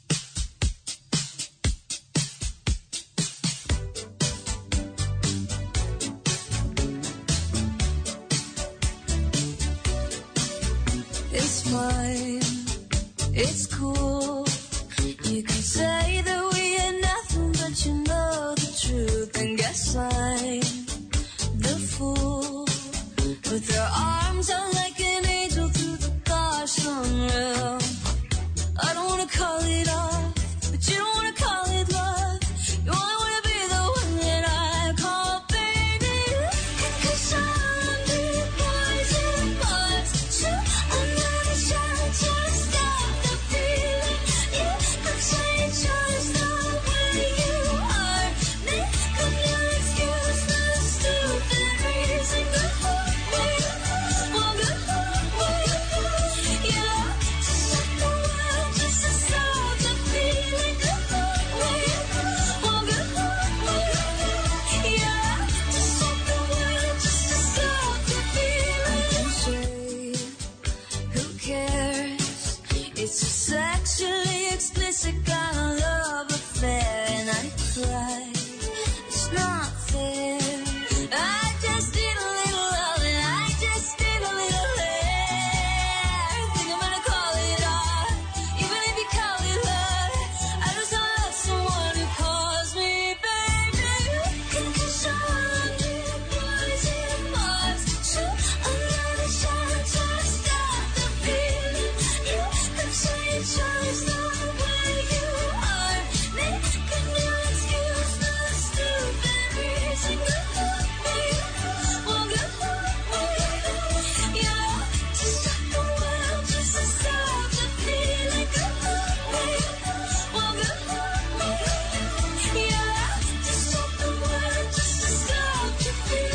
It's fine, it's cool. You can say that we ain't nothing, but you know the truth. And guess I'm the fool with her arms out like an angel through the gosh unreal. I don't wanna call it off, but you don't wanna call it love. You only wanna be the one that I call baby. 'Cause I'm the poison buzz. Shoot another shot, just stop the feeling. You could change just the way you are. Make up your excuse for the stupid reason. Good luck, wait, well, good luck, wait, yeah. Set the world just to stop the feeling. Good luck, wait, well, good luck, wait, yeah. Set the world just to stop the feeling. Shade, who cares? It's a sexually explicit kind of love affair, and I cry. It's not fair. I just need a little love, and I just need a little hair. Think I'm gonna call it off, even if you call it love. I just don't love someone who calls me baby. 'Cause I'm the poison buzz. Shoot another shot, just stop the feeling. You could change just the way you are. Make a new excuse for the stupid reason. Good luck, baby. Well, good luck, baby. Yeah, to stop the world, just to stop the feeling. Good luck, baby. Well, good luck, baby. Yeah, to stop the world, just to stop the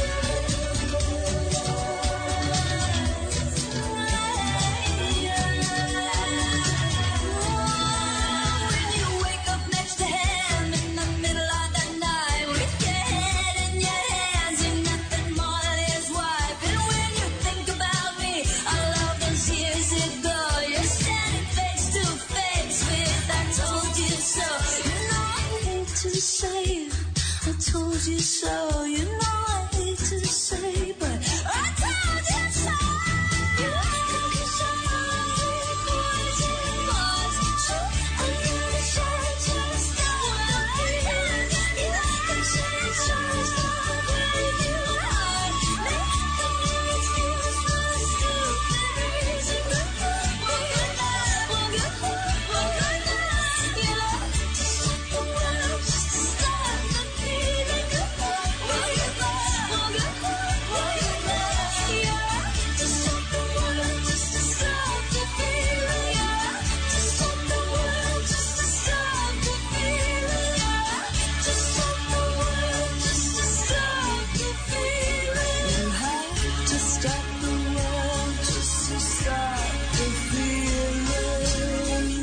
feeling. When you wake up next to him in the middle of the night, with your head in your hands, you're nothing more than his wife. And when you think about me, I love those years ago, you're standing face to face with I told you so. You know I hate to say it, I told you so. You know I hate to say, but I told you so. You cause I'm the poison buzz. Shoot another shot, just stop the feeling. You can change just the way you are. Make a new excuse for the stupid reason. Good luck, well, good luck, well, good luck, well, good luck. Yeah, to stop the world, just to stop the feeling. Good luck, well, good luck, well, good luck, well, good luck. Yeah, to stop the world, just to stop the feeling. Yeah, to stop the world, just to stop the feeling. Yeah, to stop the world, just to stop the feeling. You have to stop the world just to stop the feeling.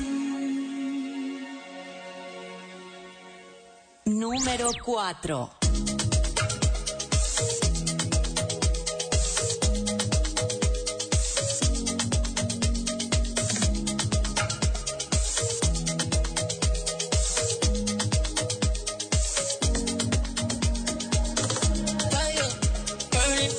Número cuatro. Fire, burning.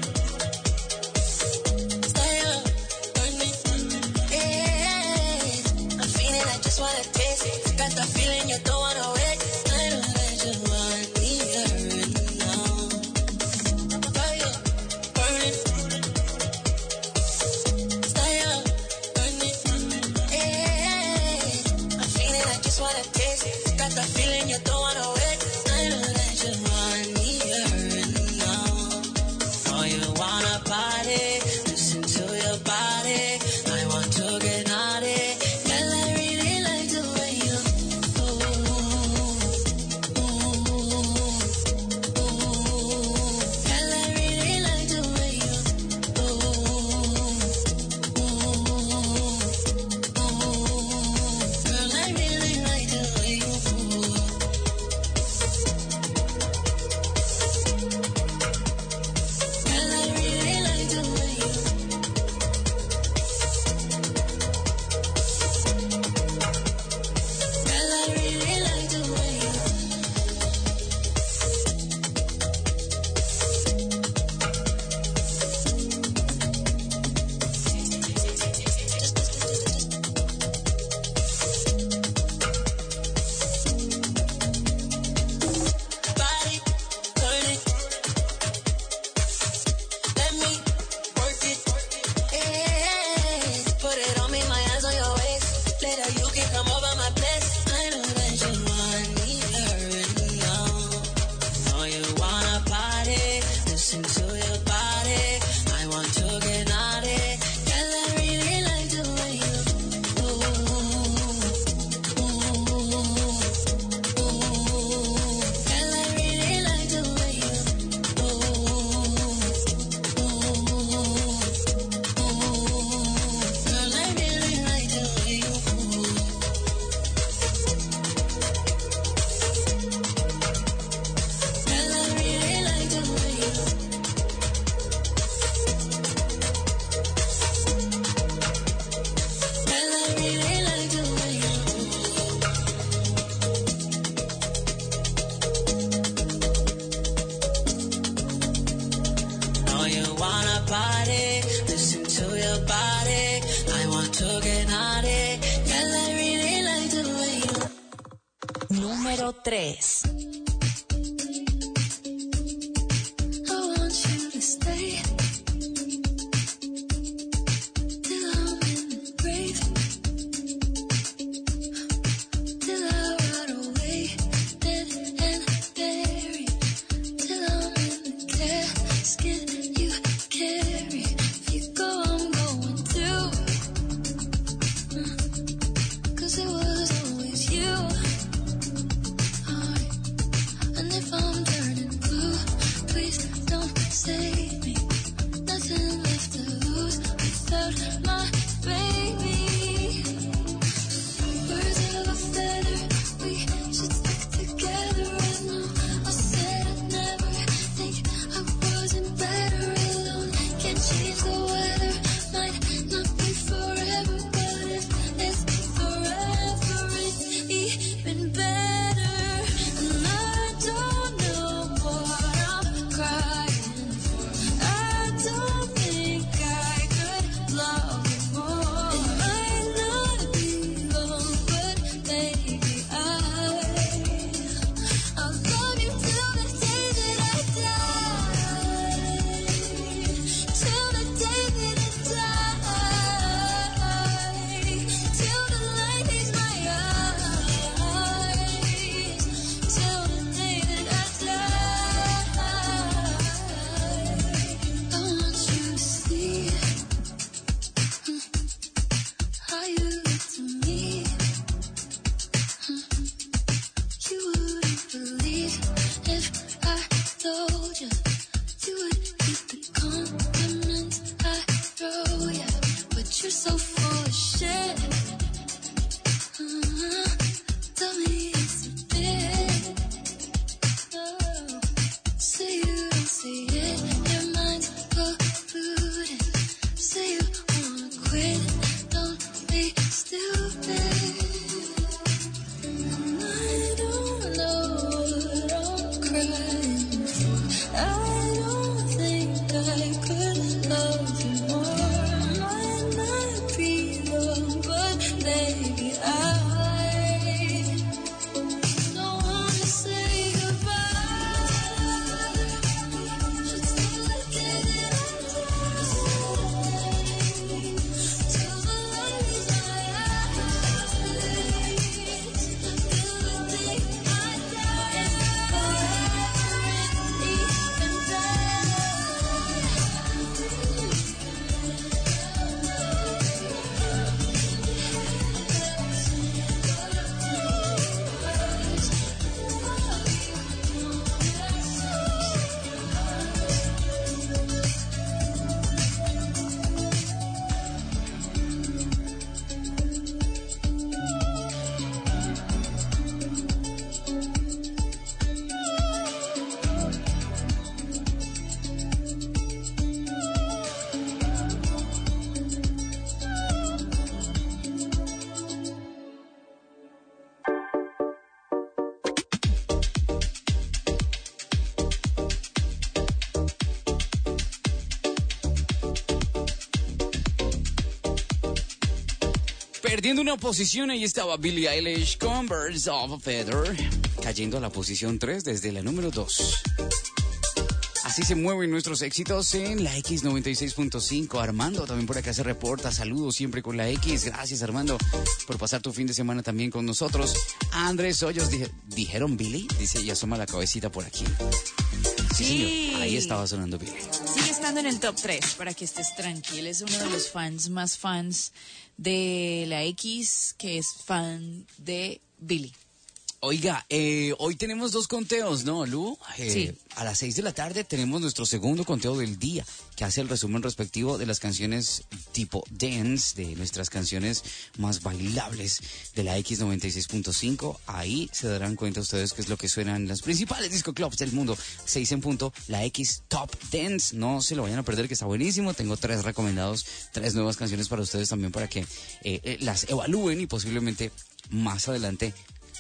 Stay up, burning. Yeah, I'm feeling, I just wanna taste it. Got the feeling you don't wanna wait. I don't let you want me hurt now. Fire, burning. Stay up, burning. Yeah, I'm feeling, I just wanna taste it. Got the feeling you don't wanna wait. I don't let you want me hurt party, listen to your body. I want to get naughty, girl, I really like the way you. Número tres. I want you to stay till I'm in the grave, till I rot away, dead and buried, till I'm in the casket you carry. If you go, I'm going too, mm, 'cause it was always you. Alright. And if I'm turning blue, please don't save me. Nothing left to lose without my baby. Birds of a feather, we should stick together. I know I said I'd never think I wasn't better alone. Can't change the weather, might not be forever, but if it's forever, it's even better. And I don't know what I'm crying for. I don't think I could love you more. It might not be long, but baby, I, I'll love you till the day that I die. Till the day that I die. Till the light hits my eyes. Till the day that I die. I want you to see mm, how you look to me. Mm, You wouldn't believe if I told you. You would get the compliments I throw ya, but you're so full of shit. Uh, Tell me it's a bit. Oh, say you don't see it, your mind's polluted. Say you wanna quit, don't be stupid. And I don't know what I'm crying for. I don't think I could love you more. Might not be long, but baby, I don't wanna say goodbye. Just till the day that I die. Till the light is my eyes. Till the day I die. Forever it's even Perdiendo una posición, ahí estaba Billie Eilish con Birds of a Feather, cayendo a la posición tres desde la número dos. Así se mueven nuestros éxitos en la X noventa y seis punto cinco. Armando también por acá se reporta. Saludos siempre con la X. Gracias, Armando, por pasar tu fin de semana también con nosotros. Andrés Hoyos, dije- ¿dijeron Billy? Dice, y asoma la cabecita por aquí. Sí, Sí. señor. Ahí estaba sonando Billy. Sigue estando en el top tres, para que estés tranquilo. Es uno de los fans más fans de la X, que es fan de Billy. Oiga, eh, hoy tenemos dos conteos, ¿no, Lu? Eh, Sí. A las seis de la tarde tenemos nuestro segundo conteo del día, que hace el resumen respectivo de las canciones tipo dance, de nuestras canciones más bailables de la X noventa y seis punto cinco. Ahí se darán cuenta ustedes qué es lo que suena en las principales disco clubs del mundo. Seis en punto, la X Top Dance. No se lo vayan a perder, que está buenísimo. Tengo tres recomendados, tres nuevas canciones para ustedes también, para que eh, eh, las evalúen y posiblemente más adelante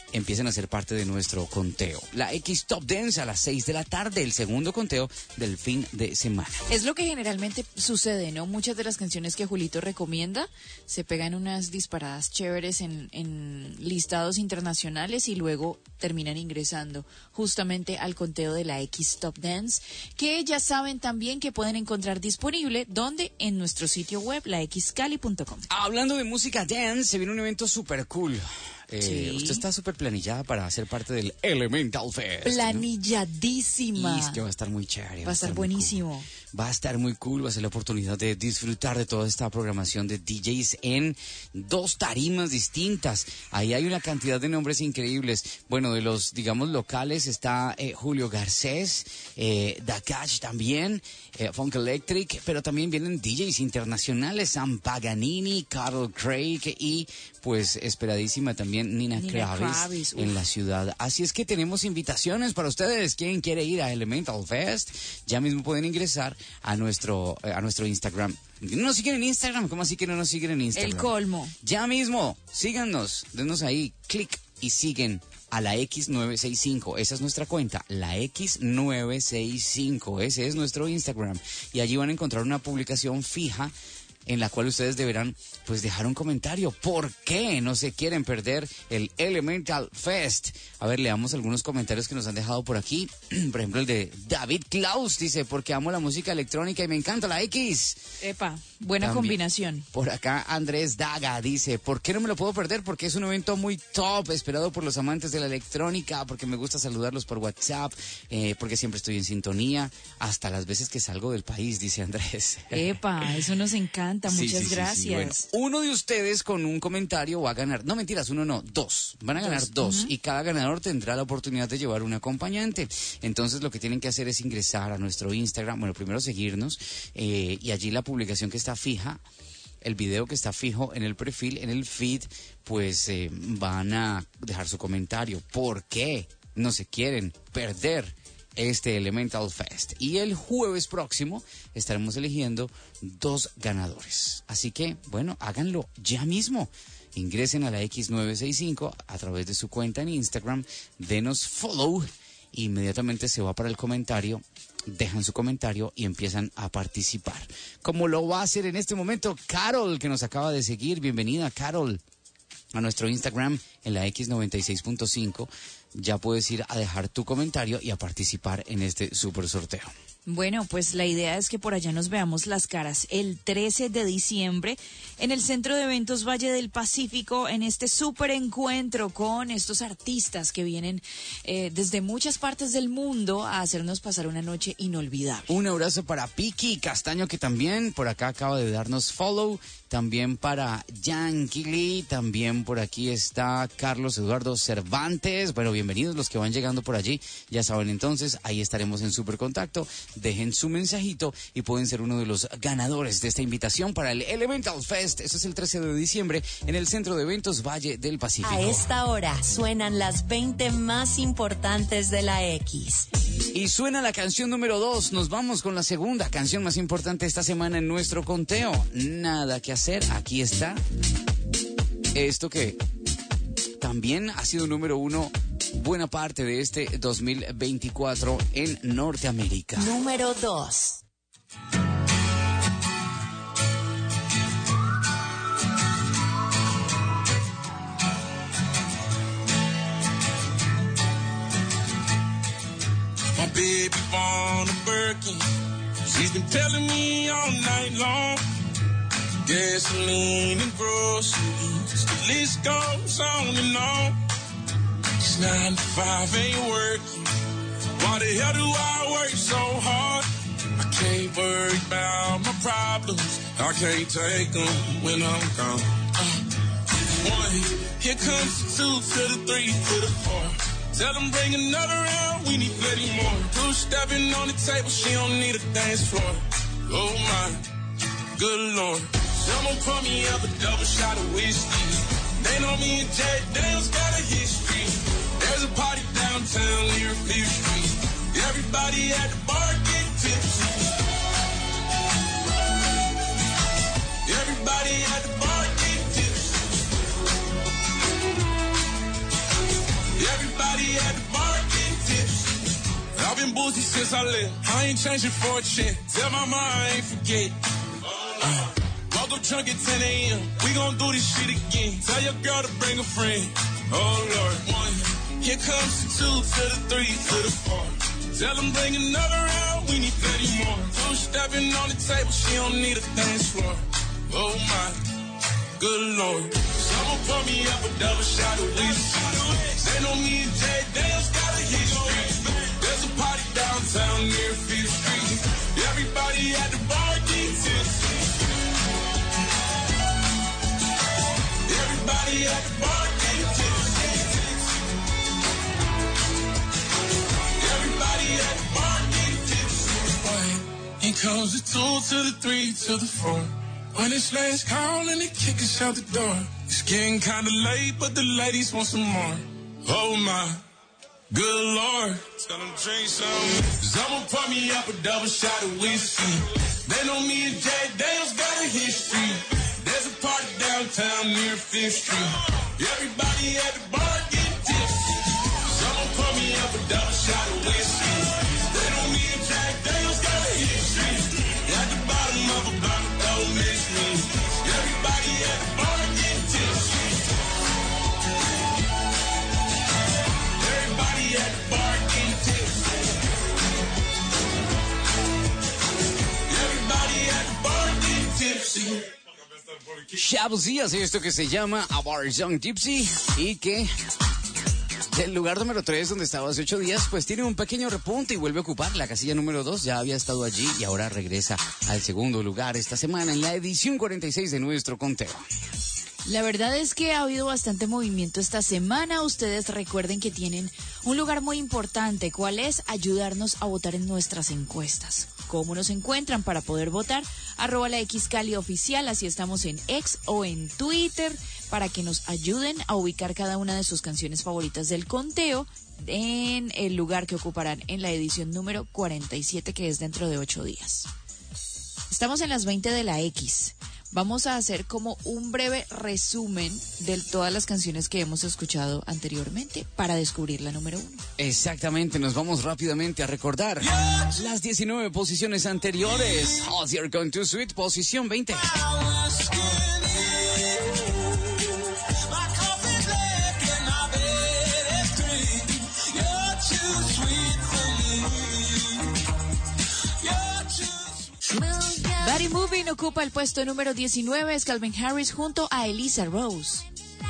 empiecen a ser parte de nuestro conteo. La X Top Dance a las seis de la tarde, el segundo conteo del fin de semana. Es lo que generalmente sucede, ¿no? Muchas de las canciones que Julito recomienda se pegan unas disparadas chéveres en, en listados internacionales y luego terminan ingresando justamente al conteo de la X Top Dance, que ya saben también que pueden encontrar disponible, ¿dónde? En nuestro sitio web, la x cali punto com. Hablando de música dance, se viene un evento súper cool. Eh, Sí. Usted está súper planillada para ser parte del Elemental Fest, ¿no? Planilladísima. Y es que va a estar muy chévere. Va a estar muy buenísimo. cool. Va a estar muy cool, va a ser la oportunidad de disfrutar de toda esta programación de D Js en dos tarimas distintas. Ahí hay una cantidad de nombres increíbles. Bueno, de los, digamos, locales está eh, Julio Garcés, eh, Dakash también, eh, Funk Electric, pero también vienen D Js internacionales, Sam Paganini, Carl Craig y pues esperadísima también Nina, Nina Kravis, Kravis, en uf. la ciudad. Así es que tenemos invitaciones para ustedes. ¿Quién quiere ir a Elemental Fest? Ya mismo pueden ingresar a nuestro eh, a nuestro Instagram. ¿No nos siguen en Instagram? ¿Cómo así que no nos siguen en Instagram? El colmo. Ya mismo, síganos, denos ahí, clic y siguen a la X nueve seis cinco. Esa es nuestra cuenta, la X nueve seis cinco. Ese es nuestro Instagram. Y allí van a encontrar una publicación fija en la cual ustedes deberán pues dejar un comentario. ¿Por qué no se quieren perder el Elemental Fest? A ver, leamos algunos comentarios que nos han dejado por aquí. Por ejemplo, el de David Klaus dice, porque amo la música electrónica y me encanta la X. Epa, buena También. combinación. Por acá Andrés Daga dice, ¿por qué no me lo puedo perder? Porque es un evento muy top, esperado por los amantes de la electrónica, porque me gusta saludarlos por WhatsApp, eh, porque siempre estoy en sintonía, hasta las veces que salgo del país, dice Andrés. Epa, eso nos encanta. Sí, Muchas sí, sí, sí. gracias. Bueno, uno de ustedes con un comentario va a ganar, no mentiras, uno no, dos. Van a ganar Dos, dos ujú. y cada ganador tendrá la oportunidad de llevar un acompañante. Entonces lo que tienen que hacer es ingresar a nuestro Instagram, bueno, primero seguirnos eh, y allí la publicación que está fija, el video que está fijo en el perfil, en el feed, pues eh, van a dejar su comentario. ¿Por qué no se quieren perder este Elemental Fest? Y el jueves próximo estaremos eligiendo dos ganadores. Así que, bueno, háganlo ya mismo. Ingresen a la X nueve seis cinco a través de su cuenta en Instagram, denos follow, inmediatamente se va para el comentario, dejan su comentario y empiezan a participar. Como lo va a hacer en este momento Carol, que nos acaba de seguir. Bienvenida, Carol, a nuestro Instagram en la X noventa y seis punto cinco. Ya puedes ir a dejar tu comentario y a participar en este super sorteo. Bueno, pues la idea es que por allá nos veamos las caras el trece de diciembre en el Centro de Eventos Valle del Pacífico, en este súper encuentro con estos artistas que vienen eh, desde muchas partes del mundo a hacernos pasar una noche inolvidable. Un abrazo para Piki Castaño, que también por acá acaba de darnos follow. También para Yankee Lee, también por aquí está Carlos Eduardo Cervantes. Bueno, bienvenidos los que van llegando por allí. Ya saben entonces, ahí estaremos en super contacto. Dejen su mensajito y pueden ser uno de los ganadores de esta invitación para el Elemental Fest. Eso es el trece de diciembre en el Centro de Eventos Valle del Pacífico. A esta hora suenan las veinte más importantes de la X. Y suena la canción número dos. Nos vamos con la segunda canción más importante esta semana en nuestro conteo. Nada que hacer. Aquí está. Esto que también ha sido número uno buena parte de este dos mil veinticuatro en Norteamérica. Número dos. My baby born a Birkin. She's been telling me all night long. Gasoline and groceries, the list goes on and on. It's nine to five, ain't working. Why the hell do I work so hard? I can't worry about my problems. I can't take them when I'm gone. Uh, one, here comes the two to the three to the four. Tell them bring another round, we need plenty more. Two stepping on the table, she don't need a dance floor. Oh my, good Lord. Someone pour me up a double shot of whiskey. They know me and Jack Daniels got a history. There's a party downtown near Clear Street. Everybody at the bar getting tipsy. Everybody at the bar getting tipsy. Uzi since I left. I ain't changing for a chance. Tell my mom I ain't forget. Uh, woke up drunk at ten a.m. We gon' do this shit again. Tell your girl to bring a friend. Oh Lord, one. Here comes the two to the three to the four. Tell them bring another round. We need thirty more. Two stepping on the table. She don't need a dance floor. Oh my, good Lord. Someone pour me up a double shot of whiskey. They know me and Jay Dale's got a history. There's a party downtown near Fifth Street. Everybody at the bar get tipsy. Everybody at the bar get tipsy. Everybody at the bar get tipsy. Here comes the two to the three to the four. When it's last call and they kick us out the door. It's getting kinda late, but the ladies want some more. Oh my, good Lord. Tell them drink some. Someone pour me up a double shot of whiskey. They know me and Jay Dale's got a history. There's a party downtown near Fifth Street. Everybody at the bar get tipsy. Someone pour me up a double shot of whiskey. They know me and Jay Dale's got a history. At the bottom of a bottle, don't miss me. Everybody at the bar get tipsy. Everybody at the bar get tipsy. Everybody at the bar get tipsy. Shabuzi hace esto que se llama A Bar Young Tipsy y que del lugar número tres donde estaba hace ocho días pues tiene un pequeño repunte y vuelve a ocupar la casilla número dos. Ya había estado allí y ahora regresa al segundo lugar esta semana en la edición cuarenta y seis de nuestro conteo. La verdad es que ha habido bastante movimiento esta semana. Ustedes recuerden que tienen un lugar muy importante. ¿Cuál es? Ayudarnos a votar en nuestras encuestas. ¿Cómo nos encuentran para poder votar? Arroba la X Cali Oficial, así estamos en X o en Twitter, para que nos ayuden a ubicar cada una de sus canciones favoritas del conteo en el lugar que ocuparán en la edición número cuarenta y siete, que es dentro de ocho días. Estamos en las veinte de la X. Vamos a hacer como un breve resumen de todas las canciones que hemos escuchado anteriormente para descubrir la número uno. Exactamente, nos vamos rápidamente a recordar las diecinueve posiciones anteriores. How's Your Going to Sweet, posición veinte. Body Moving ocupa el puesto número diecinueve, es Calvin Harris junto a Elisa Rose.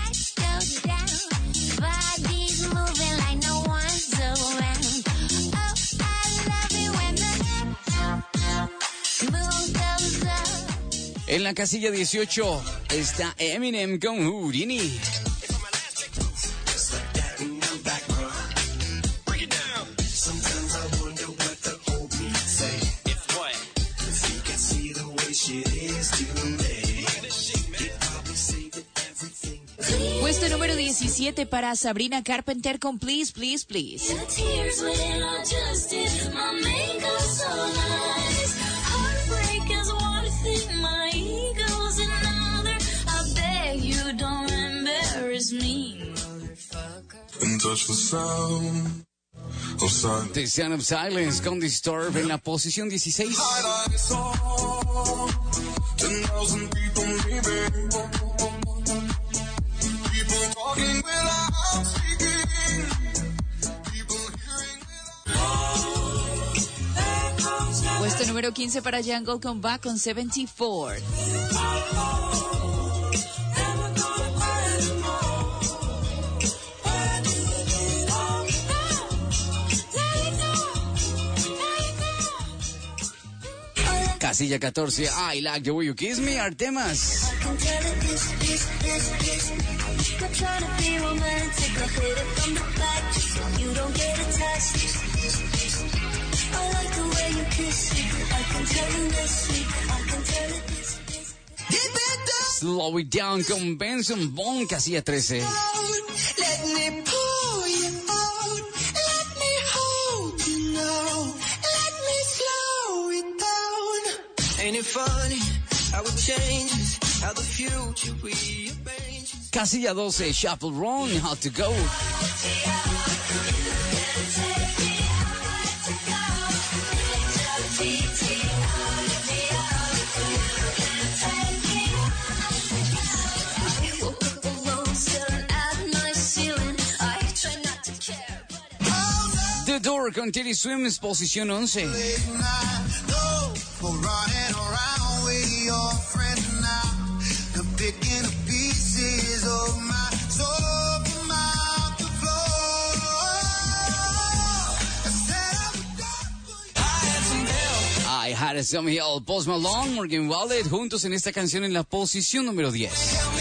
En la casilla dieciocho está Eminem con Houdini. Puesto número diecisiete para Sabrina Carpenter con Please, Please, Please. The Sound of Silence con Disturb en la posición dieciséis. Puesto número quince para Jungle con Back con setenta y cuatro. Casilla catorce, I Like the Way You Kiss Me, Artemas. Slow It Down con Benson Boone, casilla trece. Casilla doce, Shuffle Wrong, How to Go. The Door con Teddy Swims, posición once. I Had Some Help, Post Malone, Morgan Wallet, juntos en esta canción en la posición número diez.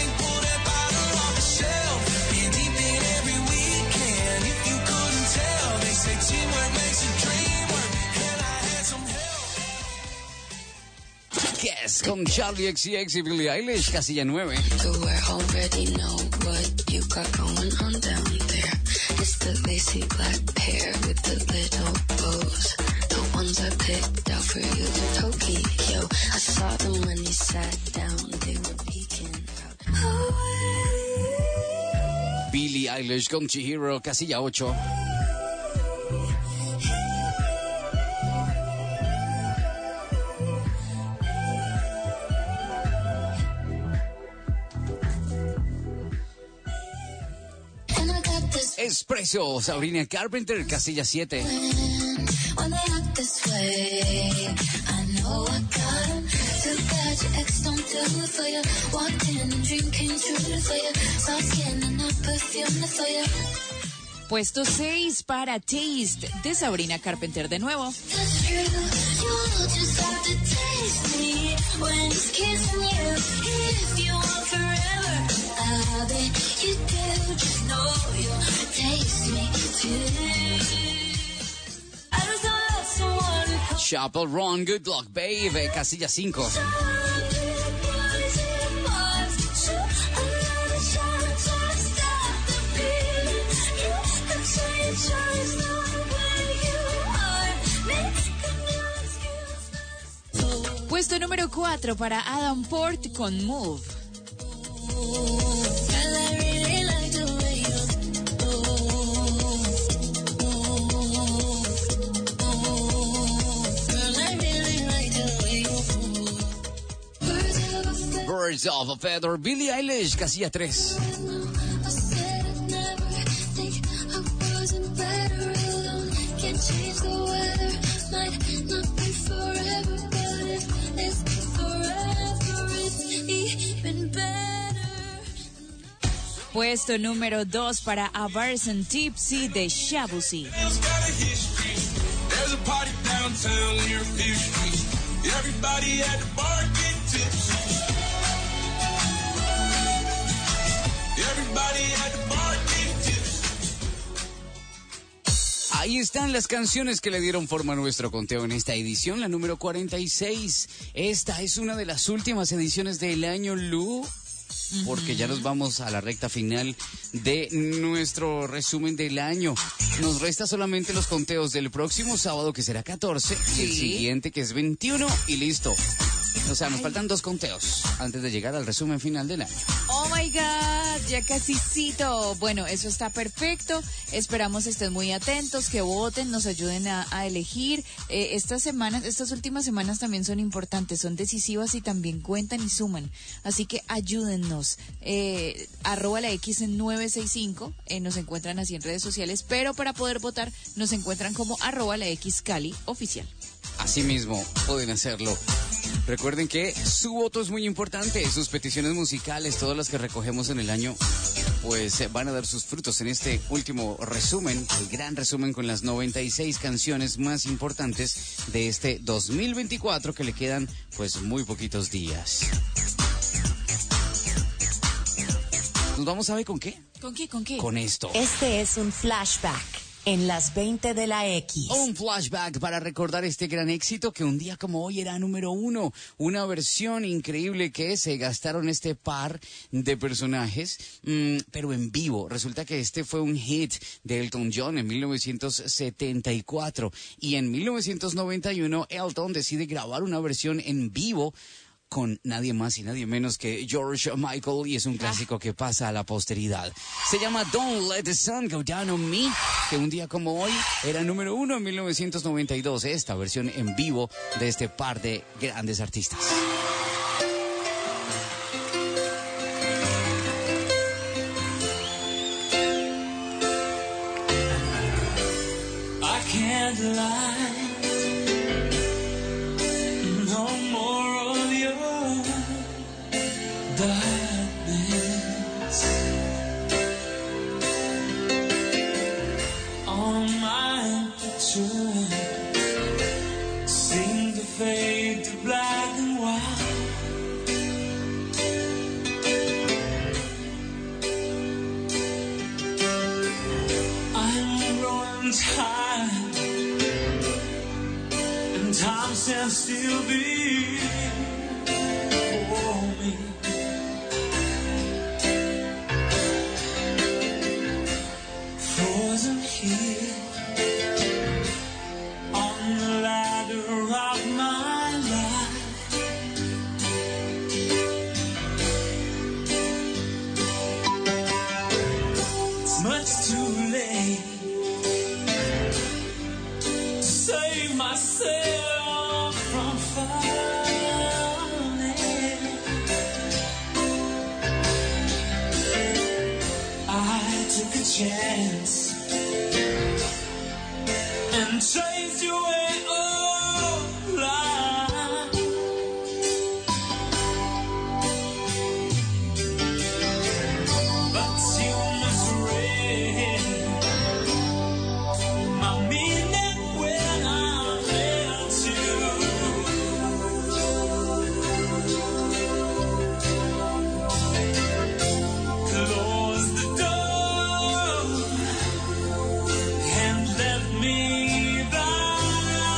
Guess con Charlie X C X y Billie Eilish, casilla nueve. Ones I picked out for you in Tokyo. I saw them when you sat down, they were peeking out. Billie Eilish con Chihiro, casilla ocho. Espresso, Sabrina Carpenter, casilla siete. When they act this way, I know I got 'em. Too bad your ex don't do it for you. Walked in and dream came true for you. Soft skin and not perfume for you. Puesto seis para Taste de Sabrina Carpenter de nuevo. That's true. You'll just have to taste me when he's kissing you. If you want forever, I'll bet you do. Just know you'll taste me too. Chappell Ron, Good Luck Babe, casilla cinco. Puesto número cuatro para Adam Port con Move. Birds of a Feather, Billie Eilish, casilla tres. Puesto número dos para Avars and Tipsy de Shabuzi. Everybody at the bar get tipsy. Everybody at the bar get tipsy. Ahí están las canciones que le dieron forma a nuestro conteo en esta edición, la número cuarenta y seis. Esta es una de las últimas ediciones del año, Lu, porque ya nos vamos a la recta final de nuestro resumen del año. Nos resta solamente los conteos del próximo sábado, que será catorce, y el siguiente, que es veintiuno, y listo. O sea, nos Ay. faltan dos conteos antes de llegar al resumen final del año. Oh my God, ya casi cito. Bueno, eso está perfecto. Esperamos estén muy atentos, que voten, nos ayuden a, a elegir. Eh, estas semanas, estas últimas semanas también son importantes, son decisivas y también cuentan y suman. Así que ayúdennos. Eh, arroba la X en nueve seis cinco, eh, nos encuentran así en redes sociales, pero para poder votar nos encuentran como arroba la X Cali oficial. Asimismo, pueden hacerlo. Recuerden que su voto es muy importante, sus peticiones musicales, todas las que recogemos en el año, pues eh, van a dar sus frutos en este último resumen, el gran resumen con las noventa y seis canciones más importantes de este dos mil veinticuatro, que le quedan pues muy poquitos días. ¿Nos vamos a ver con qué? ¿Con qué? ¿Con qué? Con esto. Este es un flashback en las veinte de la X. Un flashback para recordar este gran éxito que un día como hoy era número uno. Una versión increíble que se gastaron este par de personajes, mmm, pero en vivo. Resulta que este fue un hit de Elton John en mil novecientos setenta y cuatro. Y en mil novecientos noventa y uno Elton decide grabar una versión en vivo con nadie más y nadie menos que George Michael, y es un clásico que pasa a la posteridad. Se llama Don't Let the Sun Go Down on Me, que un día como hoy era número uno en mil novecientos noventa y dos, esta versión en vivo de este par de grandes artistas. I can't lie. No more of your darkness on my picture. Seem to fade to black and white. Time and time stands still before me. Frozen here on the ladder of my life. It's much too late. Save myself from falling. I took a chance and chased you away alive. But you misread my meaning. Close the door and let me by.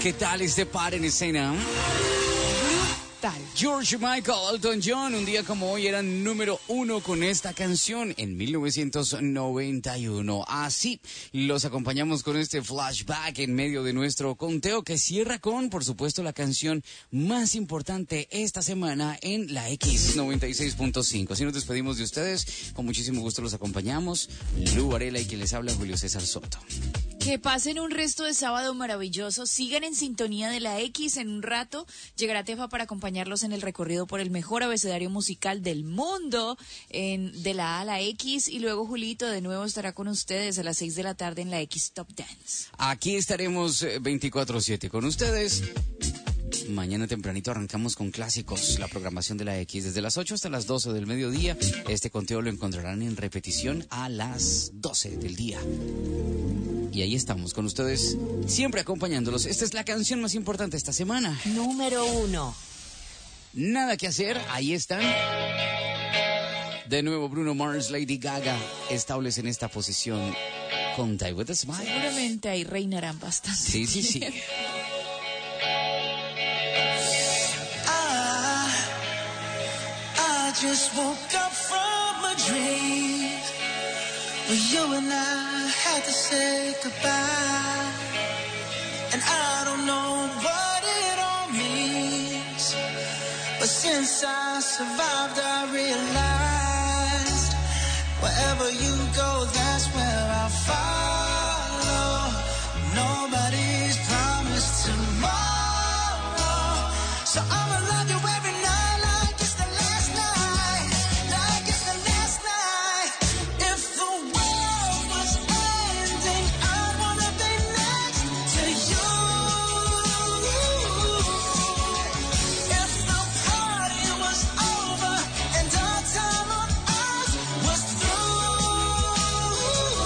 ¿Qué tal este par en escena? George Michael, Elton John, un día como hoy eran número uno con esta canción en mil novecientos noventa y uno. Así los acompañamos con este flashback en medio de nuestro conteo que cierra con, por supuesto, la canción más importante esta semana en la X noventa y seis punto cinco. Así nos despedimos de ustedes, con muchísimo gusto los acompañamos. Lu Varela y quien les habla, Julio César Soto. Que pasen un resto de sábado maravilloso. Sigan en sintonía de la X. En un rato llegará Tefa para acompañarlos en el recorrido por el mejor abecedario musical del mundo, en, de la A a la X. Y luego Julito de nuevo estará con ustedes a las seis de la tarde en la X Top Dance. Aquí estaremos veinticuatro siete con ustedes. Mañana tempranito arrancamos con clásicos, la programación de la X. Desde las ocho hasta las doce del mediodía. Este conteo lo encontrarán en repetición a las doce del día. Y ahí estamos con ustedes, siempre acompañándolos. Esta es la canción más importante esta semana. Número uno. Nada que hacer, ahí están. De nuevo Bruno Mars, Lady Gaga, estables en esta posición con Die With A Smile. Seguramente ahí reinarán bastante. Sí, sí, sí. I, I just woke up from a dream where you and I had to say goodbye, and I don't know what it all means, but since I survived I realized wherever you go, that's where I'll follow. Nobody's promised tomorrow, so I'ma love you every night like it's the last night, like it's the last night. If the world was ending, I wanna be next to you. If the party was over and our time on earth was through,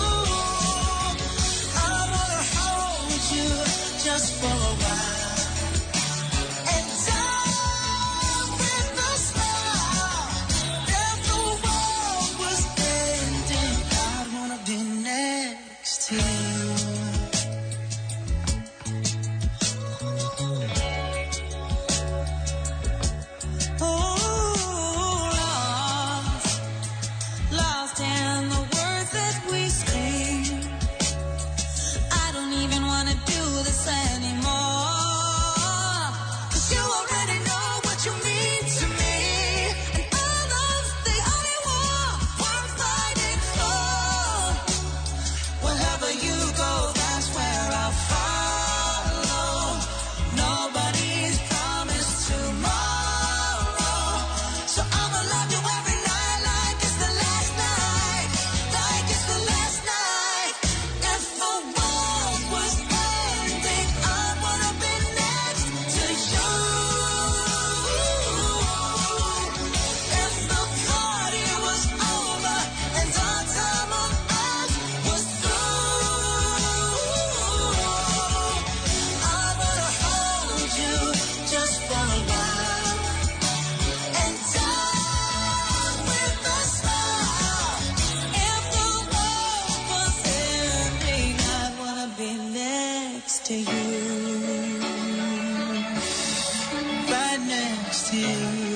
I wanna hold you just for a while. To you, right next to you.